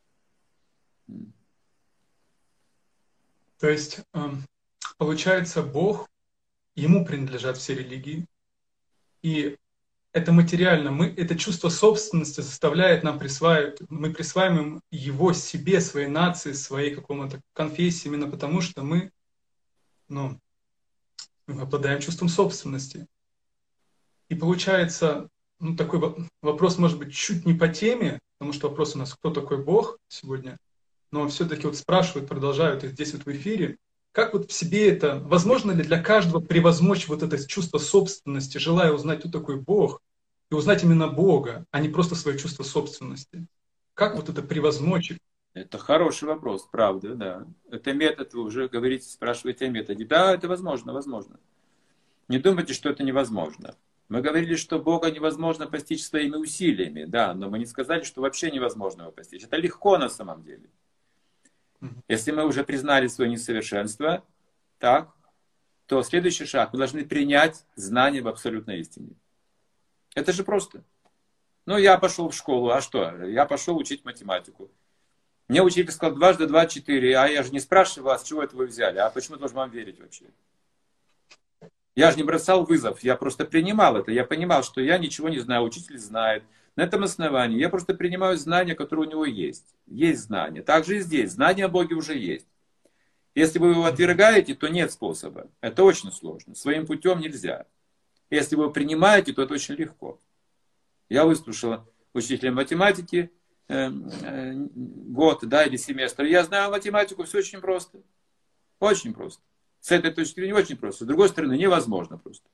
То есть, получается, Бог, Ему принадлежат все религии, и это материально, мы, это чувство собственности заставляет нам присваивать, мы присваиваем его себе, своей нации, своей какому-то конфессии, именно потому что мы, ну, мы обладаем чувством собственности. И получается, ну, такой вопрос, может быть, чуть не по теме, потому что вопрос у нас, кто такой Бог сегодня, но все-таки вот спрашивают, продолжают и здесь вот в эфире, как вот в себе это, возможно ли для каждого превозмочь вот это чувство собственности, желая узнать, кто такой Бог, и узнать именно Бога, а не просто свое чувство собственности? Как вот это превозмочь? Это хороший вопрос, правда, да. Это метод, вы уже говорите, спрашиваете о методе. Да, это возможно, возможно. Не думайте, что это невозможно. Мы говорили, что Бога невозможно постичь своими усилиями, да, но мы не сказали, что вообще невозможно его постичь. Это легко на самом деле. Если мы уже признали свое несовершенство, так, то следующий шаг, мы должны принять знание в абсолютной истине. Это же просто. Ну, я пошел в школу, а что? Я пошел учить математику. Мне учитель сказал дважды два четыре, а я же не спрашиваю вас, с чего это вы взяли, а почему должен вам верить вообще? Я же не бросал вызов, я просто принимал это. Я понимал, что я ничего не знаю, учитель знает. На этом основании я просто принимаю знания, которые у него есть. Есть знания. Также и здесь. Знания о Боге уже есть. Если вы его отвергаете, то нет способа. Это очень сложно. Своим путем нельзя. Если вы его принимаете, то это очень легко. Я выслушал учителя математики э, э, год, да, или семестр. Я знаю математику, все очень просто. Очень просто. С этой точки зрения очень просто. С другой стороны, невозможно просто.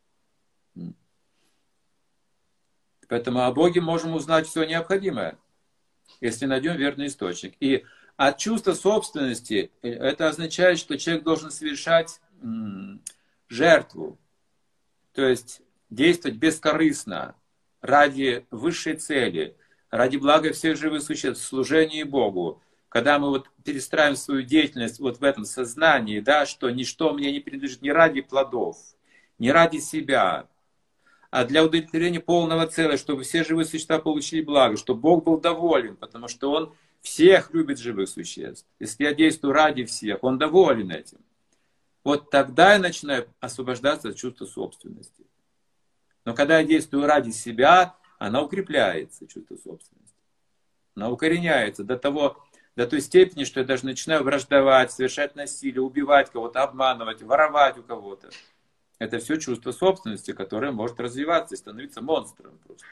Поэтому о Боге можем узнать все необходимое, если найдем верный источник. И от чувства собственности это означает, что человек должен совершать м, жертву. То есть действовать бескорыстно, ради высшей цели, ради блага всех живых существ, в служении Богу. Когда мы вот перестраиваем свою деятельность вот в этом сознании, да, что ничто мне не принадлежит не ради плодов, не ради себя, а для удовлетворения полного целого, чтобы все живые существа получили благо, чтобы Бог был доволен, потому что Он всех любит живых существ. Если я действую ради всех, Он доволен этим. Вот тогда я начинаю освобождаться от чувства собственности. Но когда я действую ради себя, она укрепляется, чувство собственности. Она укореняется до того, до той степени, что я даже начинаю враждовать, совершать насилие, убивать кого-то, обманывать, воровать у кого-то. Это все чувство собственности, которое может развиваться и становиться монстром просто.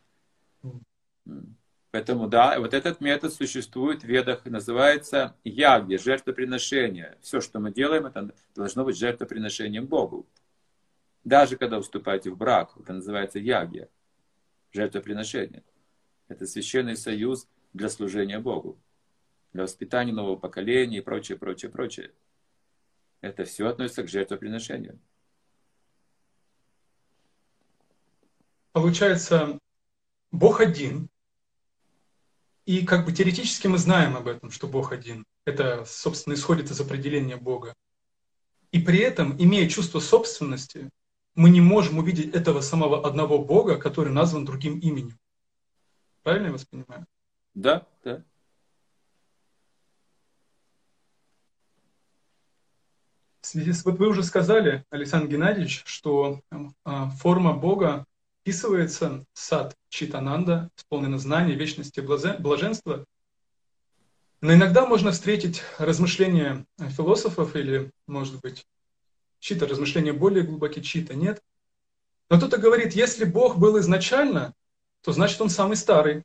Поэтому, да, вот этот метод существует в ведах, называется ягья, жертвоприношение. Все, что мы делаем, это должно быть жертвоприношением Богу. Даже когда вступаете в брак, это называется ягья, жертвоприношение. Это священный союз для служения Богу, для воспитания нового поколения и прочее, прочее, прочее. Это все относится к жертвоприношению. Получается, Бог один. И как бы теоретически мы знаем об этом, что Бог один. Это, собственно, исходит из определения Бога. И при этом, имея чувство собственности, мы не можем увидеть этого самого одного Бога, который назван другим именем. Правильно я вас понимаю? Да, да. В связи с... Вот вы уже сказали, Александр Геннадьевич, что э, форма Бога вписывается в сад Читананда, исполнено знания, вечности и блаженства. Но иногда можно встретить размышления философов или, может быть, чьи-то размышления более глубокие, чьи-то нет. Но кто-то говорит, если Бог был изначально, то значит Он самый старый.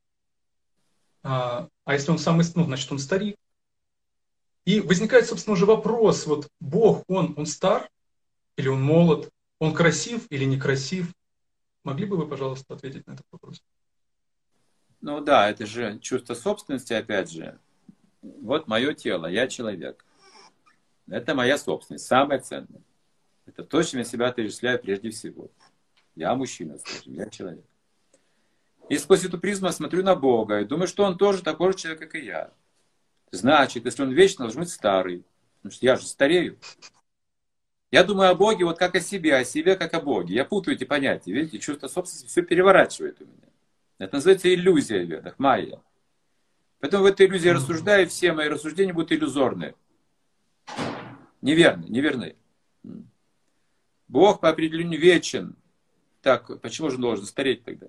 А, а если Он самый, ну, значит Он старик. И возникает, собственно, уже вопрос, вот Бог, Он, Он стар или Он молод? Он красив или некрасив? Могли бы вы, пожалуйста, ответить на этот вопрос? Ну да, это же чувство собственности, опять же. Вот мое тело, я человек. Это моя собственность, самое ценное. Это то, чем я себя отождествляю прежде всего. Я мужчина, скажем, я человек. И сквозь эту призму я смотрю на Бога и думаю, что Он тоже такой же человек, как и я. Значит, если Он вечно, должен быть старый. Потому что я же старею. Я думаю о Боге вот как о себе, о себе как о Боге. Я путаю эти понятия. Видите, чувство собственности все переворачивает у меня. Это называется иллюзия в ведах, майя. Поэтому в этой иллюзии рассуждая, все мои рассуждения будут иллюзорны. Неверны, неверны. Бог по определению вечен. Так, почему же он должен стареть тогда?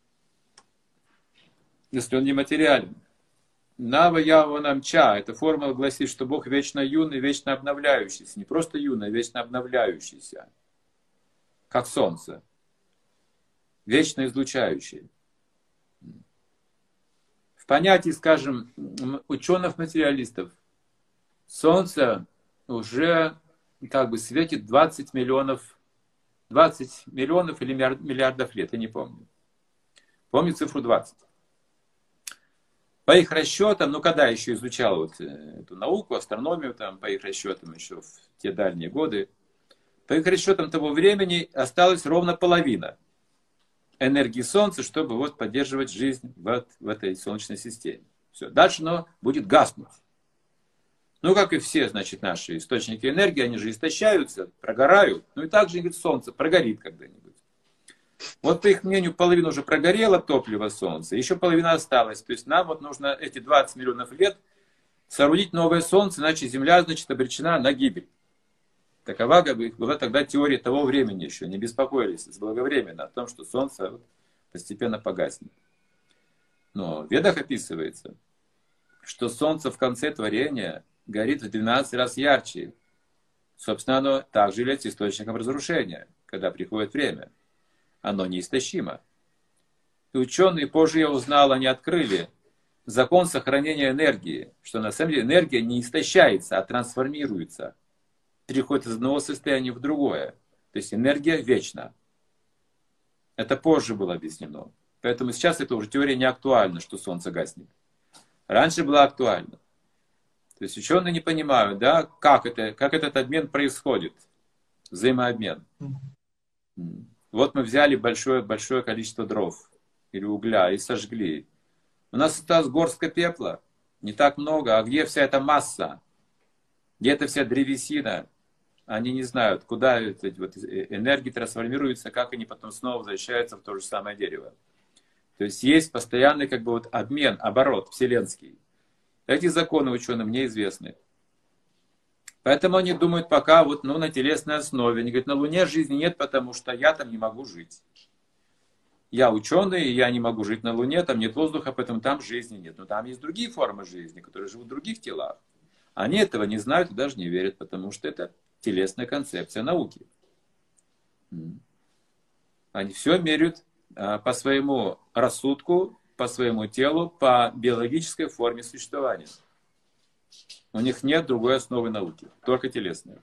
Если он нематериален. Нава Ява Намча. Эта формула гласит, что Бог вечно юный, вечно обновляющийся. Не просто юный, а вечно обновляющийся. Как солнце. Вечно излучающий. В понятии, скажем, ученых-материалистов, солнце уже как бы светит двадцать миллионов, двадцать миллионов или миллиардов лет, я не помню. Помню цифру двадцать. По их расчетам, ну когда еще изучал вот эту науку, астрономию, там, по их расчетам еще в те дальние годы, по их расчетам того времени осталась ровно половина энергии Солнца, чтобы вот поддерживать жизнь вот в этой Солнечной системе. Все. Дальше оно будет гаснуть. Ну, как и все, значит, наши источники энергии, они же истощаются, прогорают. Ну и также, говорит, Солнце прогорит когда-нибудь. Вот, по их мнению, половина уже прогорела топлива Солнца, еще половина осталась. То есть нам вот нужно эти двадцать миллионов лет соорудить новое Солнце, иначе Земля, значит, обречена на гибель. Такова была тогда теория того времени еще. Не беспокоились заблаговременно о том, что Солнце вот постепенно погаснет. Но в Ведах описывается, что Солнце в конце творения горит в двенадцать раз ярче. Собственно, оно также является источником разрушения, когда приходит время. Оно неистощимо. И ученые, позже я узнал, они открыли закон сохранения энергии, что на самом деле энергия не истощается, а трансформируется. Переходит из одного состояния в другое. То есть энергия вечна. Это позже было объяснено. Поэтому сейчас эта уже теория не актуальна, что Солнце гаснет. Раньше была актуальна. То есть ученые не понимают, да, как, это, как этот обмен происходит. Взаимообмен. Вот мы взяли большое-большое количество дров или угля и сожгли. У нас осталась горстка пепла. Не так много. А где вся эта масса? Где эта вся древесина? Они не знают, куда эти вот энергии трансформируются, как они потом снова возвращаются в то же самое дерево. То есть есть постоянный как бы вот обмен, оборот вселенский. Эти законы ученым неизвестны. Поэтому они думают пока вот, ну, на телесной основе. Они говорят, на Луне жизни нет, потому что я там не могу жить. Я ученый, и я не могу жить на Луне, там нет воздуха, поэтому там жизни нет. Но там есть другие формы жизни, которые живут в других телах. Они этого не знают и даже не верят, потому что это телесная концепция науки. Они все меряют а, по своему рассудку, по своему телу, по биологической форме существования. У них нет другой основы науки, только телесная.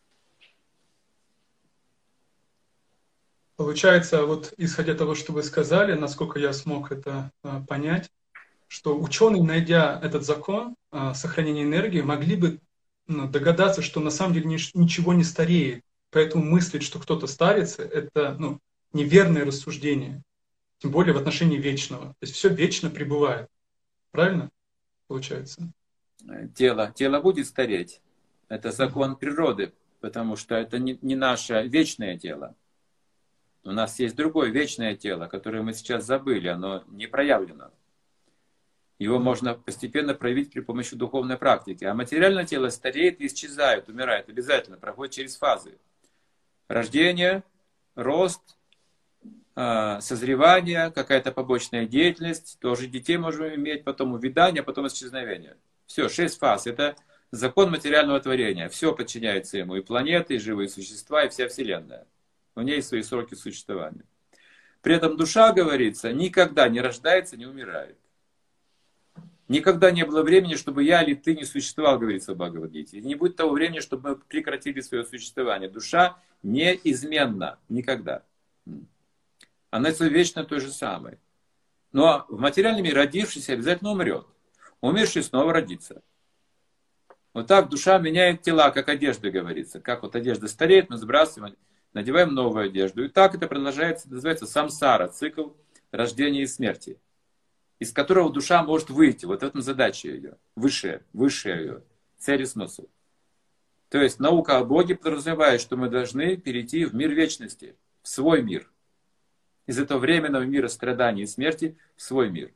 Получается, вот исходя того, что вы сказали, насколько я смог это а, понять, что ученые, найдя этот закон а, сохранения энергии, могли бы ну, догадаться, что на самом деле нич- ничего не стареет. Поэтому мыслить, что кто-то старится, это ну, неверное рассуждение. Тем более в отношении вечного. То есть все вечно пребывает. Правильно получается? Тело, тело будет стареть. Это закон природы, потому что это не, не наше вечное тело. У нас есть другое вечное тело, которое мы сейчас забыли, оно не проявлено. Его можно постепенно проявить при помощи духовной практики. А материальное тело стареет и исчезает, умирает обязательно, проходит через фазы. Рождение, рост, созревание, какая-то побочная деятельность. Тоже детей можем иметь, потом увядание, а потом исчезновение. Все, шесть фаз. Это закон материального творения. Все подчиняется ему. И планеты, и живые существа, и вся Вселенная. У нее есть свои сроки существования. При этом душа, говорится, никогда не рождается, не умирает. Никогда не было времени, чтобы я или ты не существовал, говорится в Бхагавад-гите. И не будет того времени, чтобы мы прекратили свое существование. Душа неизменна. Никогда. Она вечно той же самой. Но в материальном мире родившийся обязательно умрет. Умерший снова родится. Вот так душа меняет тела, как одежда, говорится. Как вот одежда стареет, мы сбрасываем, надеваем новую одежду. И так это продолжается, называется самсара, цикл рождения и смерти, из которого душа может выйти. Вот в этом задача ее. Высшая, высшая ее. Цель и смысл. То есть наука о Боге подразумевает, что мы должны перейти в мир вечности, в свой мир. из этого временного мира страданий и смерти в свой мир.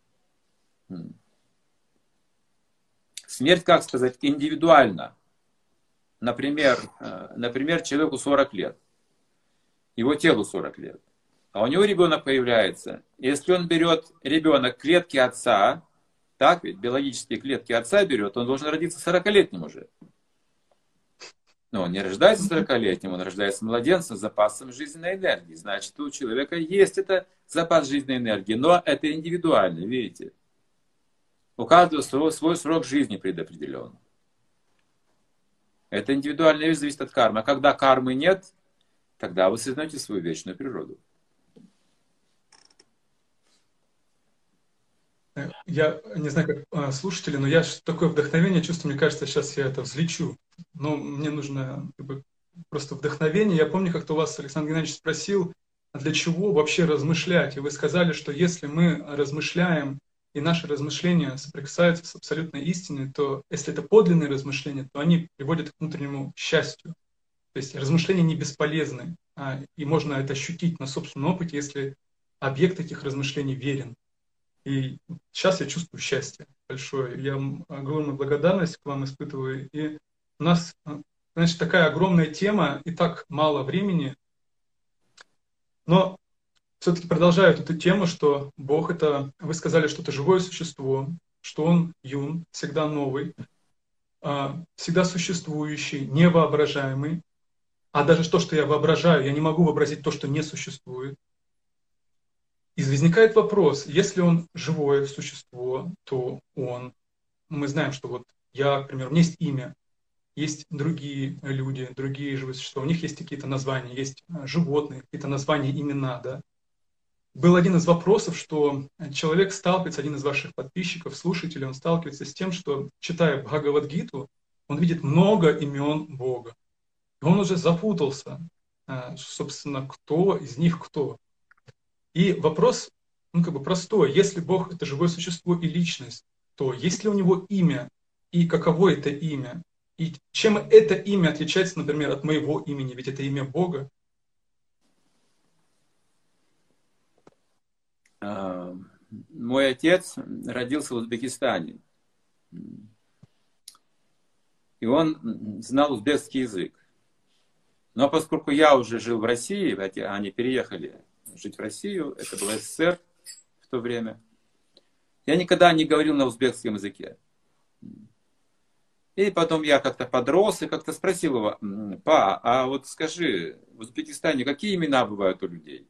Смерть, как сказать, индивидуально. Например, например, человеку сорок лет, его телу сорок лет, а у него ребенок появляется. Если он берет ребенок клетки отца, так ведь, биологические клетки отца берет, он должен родиться сорокалетним уже. Но он не рождается сорокалетним, он рождается младенцем с запасом жизненной энергии. Значит, у человека есть это запас жизненной энергии, но это индивидуально, видите. У каждого свой, свой срок жизни предопределен. Это индивидуальная вещь, зависит от кармы. А когда кармы нет, тогда вы сознаете свою вечную природу. Я не знаю, как слушатели, но я такое вдохновение чувствую, мне кажется, сейчас я это взлечу. Но мне нужно как бы, просто вдохновение. Я помню, как-то у вас Александр Геннадьевич спросил, а для чего вообще размышлять? И вы сказали, что если мы размышляем, и наши размышления соприкасаются с абсолютной истиной, то если это подлинные размышления, то они приводят к внутреннему счастью. То есть размышления не бесполезны, а, и можно это ощутить на собственном опыте, если объект этих размышлений верен. И сейчас я чувствую счастье большое. Я огромную благодарность к вам испытываю. И у нас, значит, такая огромная тема, и так мало времени. Но все-таки продолжаю эту тему, что Бог это, вы сказали, что это живое существо, что Он юн, всегда новый, всегда существующий, невоображаемый. А даже то, что я воображаю, я не могу вообразить то, что не существует. И возникает вопрос, если он живое существо, то он, мы знаем, что вот я, к примеру, у меня есть имя, есть другие люди, другие живые существа, у них есть какие-то названия, есть животные, какие-то названия, имена, да. Был один из вопросов, что человек сталкивается, один из ваших подписчиков, слушателей, он сталкивается с тем, что, читая Бхагавад-гиту, он видит много имен Бога. И он уже запутался, собственно, кто из них кто. И вопрос, ну, как бы простой. Если Бог — это живое существо и личность, то есть ли у него имя, и каково это имя? И чем это имя отличается, например, от моего имени? Ведь это имя Бога. Мой отец родился в Узбекистане. И он знал узбекский язык. Но поскольку я уже жил в России, они переехали жить в Россию, это был СССР в то время, я никогда не говорил на узбекском языке. И потом я как-то подрос и как-то спросил его: па, а вот скажи, в Узбекистане какие имена бывают у людей?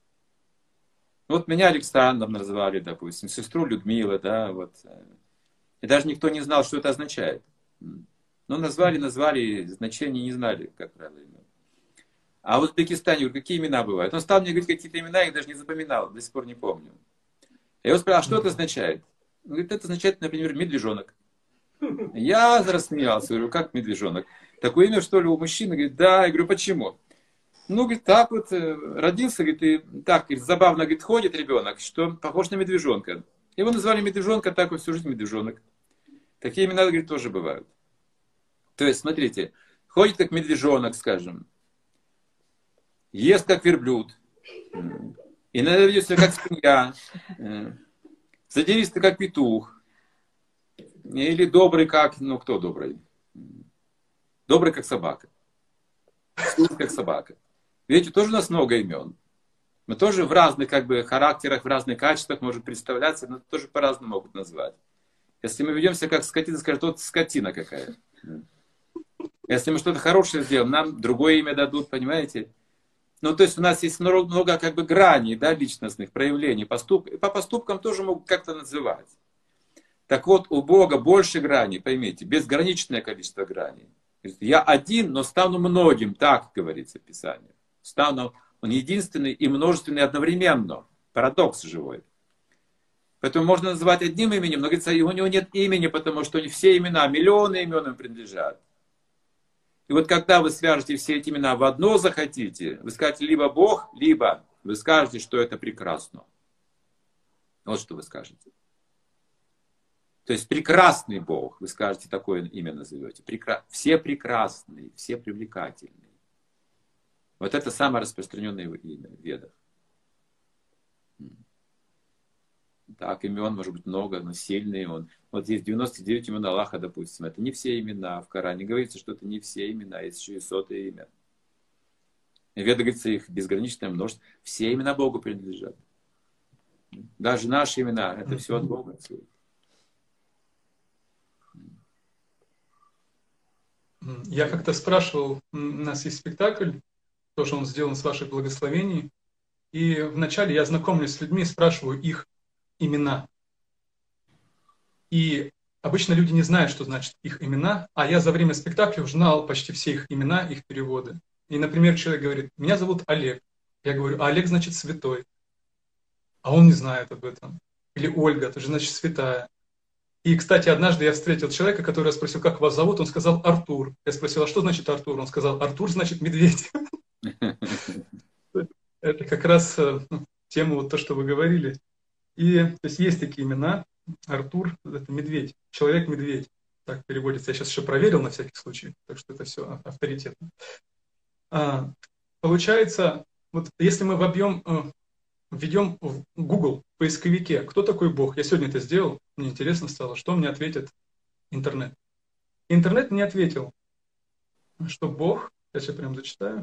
Вот меня Александром называли, допустим, сестру Людмила, да, вот. И даже никто не знал, что это означает. Но назвали, назвали, значения не знали, как правило. А в Узбекистане, говорю, какие имена бывают? Он стал мне говорить какие-то имена, я их даже не запоминал, до сих пор не помню. Я его спрашивал, а что это означает? Он говорит, это означает, например, медвежонок. Я рассмеялся, говорю, как медвежонок? Такое имя, что ли, у мужчины? Говорит, да. Я говорю, почему? Ну, говорит, так вот, родился, говорит, и так, говорит, забавно, говорит, ходит ребенок, что похож на медвежонка. Его назвали медвежонка, так вот всю жизнь медвежонок. Такие имена, говорит, тоже бывают. То есть, смотрите, ходит как медвежонок, скажем, ест как верблюд, иногда ведет себя как свинья, задиристый как петух, или добрый как, ну кто добрый? Добрый как собака, слух как собака. Видите, тоже у нас много имен. Мы тоже в разных как бы характерах, в разных качествах можем представляться, но тоже по-разному могут назвать. Если мы ведем себя как скотина, скажут, вот скотина какая. Если мы что-то хорошее сделаем, нам другое имя дадут, понимаете? Ну, то есть у нас есть много, много как бы граней, да, личностных проявлений, поступ... и по поступкам тоже могут как-то называть. Так вот, у Бога больше граней, поймите, безграничное количество граней. Я один, но стану многим, так говорится в Писании. Стану, он единственный и множественный одновременно. Парадокс живой. Поэтому можно называть одним именем, но говорится, у него нет имени, потому что все имена, миллионы имен им принадлежат. И вот когда вы свяжете все эти имена в одно захотите, вы скажете либо Бог, либо вы скажете, что это прекрасно. Вот что вы скажете. То есть прекрасный Бог, вы скажете, такое имя назовете. Прекра... Все прекрасные, все привлекательные. Вот это самое распространенное имя в Ведах. Так, имен может быть много, но сильный он. Вот есть девяносто девять имен Аллаха, допустим. Это не все имена. В Коране говорится, что это не все имена, есть еще и сотое имя. В Ведах говорится, их безграничное множество. Все имена Богу принадлежат. Даже наши имена, это все от Бога. Я как-то спрашивал, у нас есть спектакль, тоже он сделан с ваших благословений, и вначале я знакомлюсь с людьми, спрашиваю их имена. И обычно люди не знают, что значит их имена, а я за время спектакля знал почти все их имена, их переводы. И, например, человек говорит, меня зовут Олег. Я говорю, а Олег значит святой. А он не знает об этом. Или Ольга, это же значит святая. И, кстати, однажды я встретил человека, который я спросил, как вас зовут, он сказал Артур. Я спросил, а что значит Артур? Он сказал, Артур значит медведь. Это как раз тема, вот то, что вы говорили. И то есть есть такие имена. Артур — это медведь, человек-медведь. Так переводится. Я сейчас еще проверил на всякий случай, так что это все авторитетно. А, получается, вот если мы вобьем, введем в Google в поисковике, кто такой Бог? Я сегодня это сделал, мне интересно стало, что мне ответит интернет. Интернет мне ответил, что Бог, сейчас я прям зачитаю,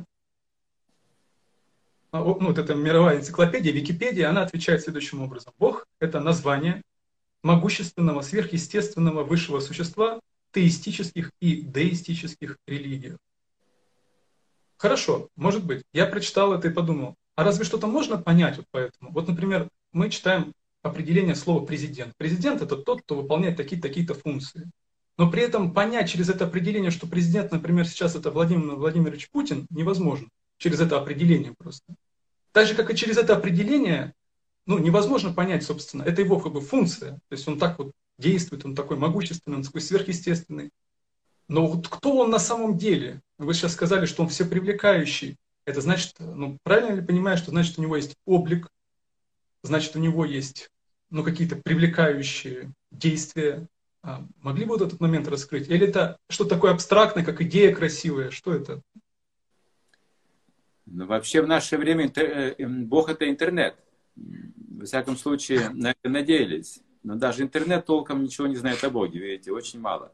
ну, вот эта мировая энциклопедия, Википедия, она отвечает следующим образом. Бог — это название могущественного, сверхъестественного высшего существа теистических и деистических религиях. Хорошо, может быть. Я прочитал это и подумал, а разве что-то можно понять вот поэтому? Вот, например, мы читаем определение слова «президент». Президент — это тот, кто выполняет такие-то такие функции. Но при этом понять через это определение, что президент, например, сейчас это Владимир Владимирович Путин, невозможно. Через это определение просто. Так же, как и через это определение, ну, невозможно понять, собственно, это его как бы функция. То есть он так вот действует, он такой могущественный, он такой сверхъестественный. Но вот кто он на самом деле? Вы сейчас сказали, что он всепривлекающий. Это значит, ну, правильно ли понимаю, что значит у него есть облик, значит у него есть, ну, какие-то привлекающие действия. А, могли бы вот этот момент раскрыть? Или это что-то такое абстрактное, как идея красивая? Что это? Ну, вообще в наше время Бог — это интернет. Во всяком случае, на это надеялись. Но даже интернет толком ничего не знает о Боге, видите, очень мало.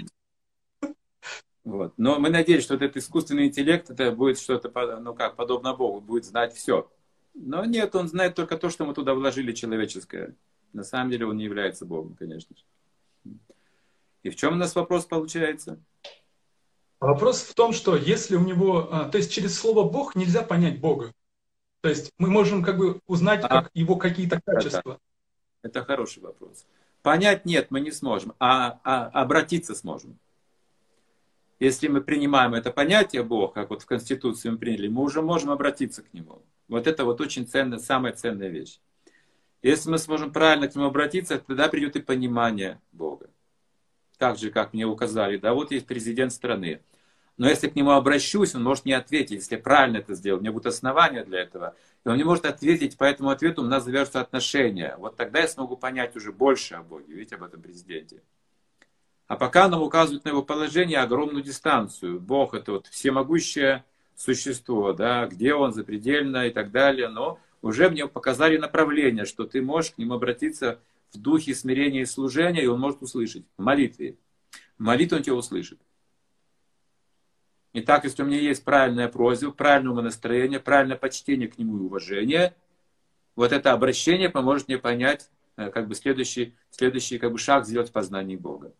Вот. Но мы надеялись, что этот искусственный интеллект, это будет что-то, ну как, подобно Богу, будет знать все. Но нет, он знает только то, что мы туда вложили человеческое. На самом деле он не является Богом, конечно же. И в чем у нас вопрос получается? Вопрос в том, что если у него, то есть через слово Бог нельзя понять Бога. То есть мы можем как бы узнать А, как его какие-то качества. это, это хороший вопрос. Понять нет, мы не сможем, а, а обратиться сможем. Если мы принимаем это понятие Бог, как вот в Конституции мы приняли, мы уже можем обратиться к Нему. Вот это вот очень ценная, самая ценная вещь. Если мы сможем правильно к Нему обратиться, тогда придет и понимание Бога. Так же, как мне указали, да, вот есть президент страны. Но если к нему обращусь, он может не ответить. Если я правильно это сделал, у меня будут основания для этого. И он не может ответить, по этому ответу у нас завяжутся отношения. Вот тогда я смогу понять уже больше о Боге, видите, об этом президенте. А пока нам указывают на его положение огромную дистанцию. Бог — это вот всемогущее существо, да, где он, запредельно и так далее. Но уже мне показали направление, что ты можешь к нему обратиться в духе смирения и служения, и он может услышать в молитве. В молитве он тебя услышит. Итак, если у меня есть правильная просьба, правильное умонастроение, правильное почтение к нему и уважение, вот это обращение поможет мне понять, как бы следующий, следующий как бы шаг сделать в познании Бога.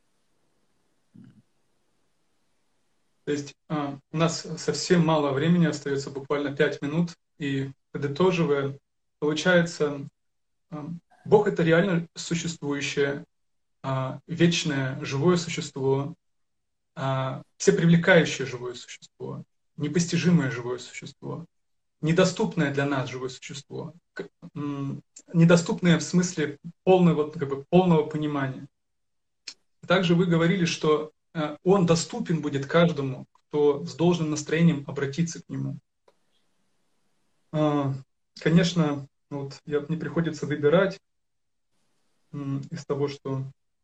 То есть э, у нас совсем мало времени остается, буквально пять минут, и подытоживая, получается, э, Бог — это реально существующее, э, вечное, живое существо, э, всепривлекающее живое существо, непостижимое живое существо, недоступное для нас живое существо, к, м, недоступное в смысле полного, вот, как бы, полного понимания. Также вы говорили, что э, он доступен будет каждому, кто с должным настроением обратиться к нему. Э, конечно, вот я, мне приходится выбирать э, из того, что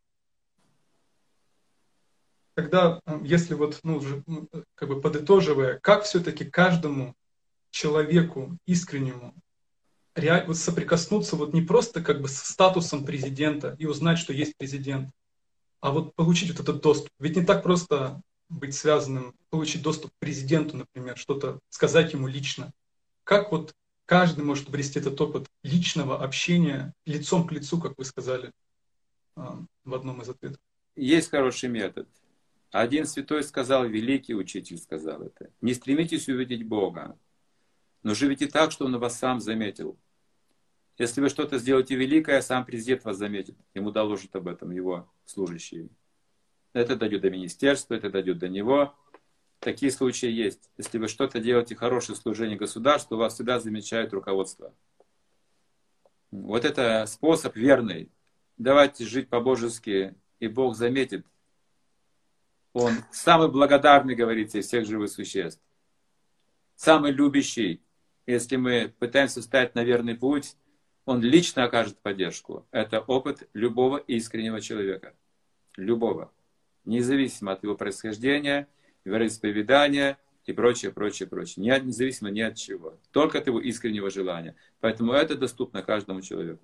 когда, э, если вот, ну, уже, ну, как бы подытоживая, как все-таки каждому человеку искреннему реально вот соприкоснуться вот не просто как бы с статусом президента и узнать, что есть президент, а вот получить вот этот доступ. Ведь не так просто быть связанным, получить доступ к президенту, например, что-то сказать ему лично. Как вот каждый может обрести этот опыт личного общения лицом к лицу, как вы сказали а, в одном из ответов? Есть хороший метод. Один святой сказал, великий учитель сказал это. Не стремитесь увидеть Бога, но живите так, что Он вас сам заметил. Если вы что-то сделаете великое, сам президент вас заметит. Ему доложат об этом его служащие. Это дойдет до министерства, это дойдет до него. Такие случаи есть. Если вы что-то делаете хорошее служение государству, вас всегда замечает руководство. Вот это способ верный. Давайте жить по-божески, и Бог заметит. Он самый благодарный, говорится, из всех живых существ. Самый любящий. Если мы пытаемся встать на верный путь, Он лично окажет поддержку. Это опыт любого искреннего человека. Любого. Независимо от его происхождения, вероисповедания и прочее, прочее, прочее. Не от, независимо ни от чего. Только от его искреннего желания. Поэтому это доступно каждому человеку.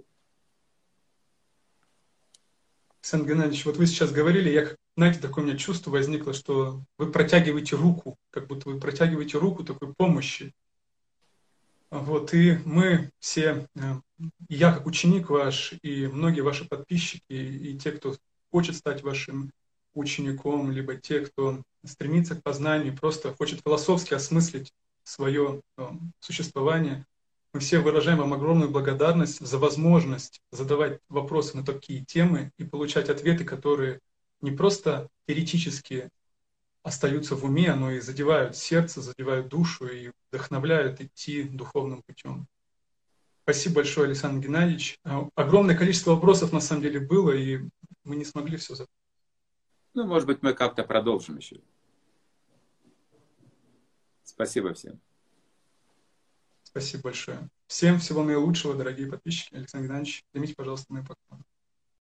Александр Геннадьевич, вот вы сейчас говорили, я, знаете, такое у меня чувство возникло, что вы протягиваете руку, как будто вы протягиваете руку такой помощи. Вот, и мы все, и я как ученик ваш, и многие ваши подписчики, и те, кто хочет стать вашим учеником, либо те, кто стремится к познанию, просто хочет философски осмыслить свое существование, мы все выражаем вам огромную благодарность за возможность задавать вопросы на такие темы и получать ответы, которые не просто теоретически остаются в уме, но и задевают сердце, задевают душу и вдохновляют идти духовным путем. Спасибо большое, Александр Геннадьевич. Огромное количество вопросов на самом деле было, и мы не смогли все задать. Ну, может быть, мы как-то продолжим еще. Спасибо всем. Спасибо большое. Всем всего наилучшего, дорогие подписчики. Александр Геннадьевич, примите, пожалуйста, мой поклон.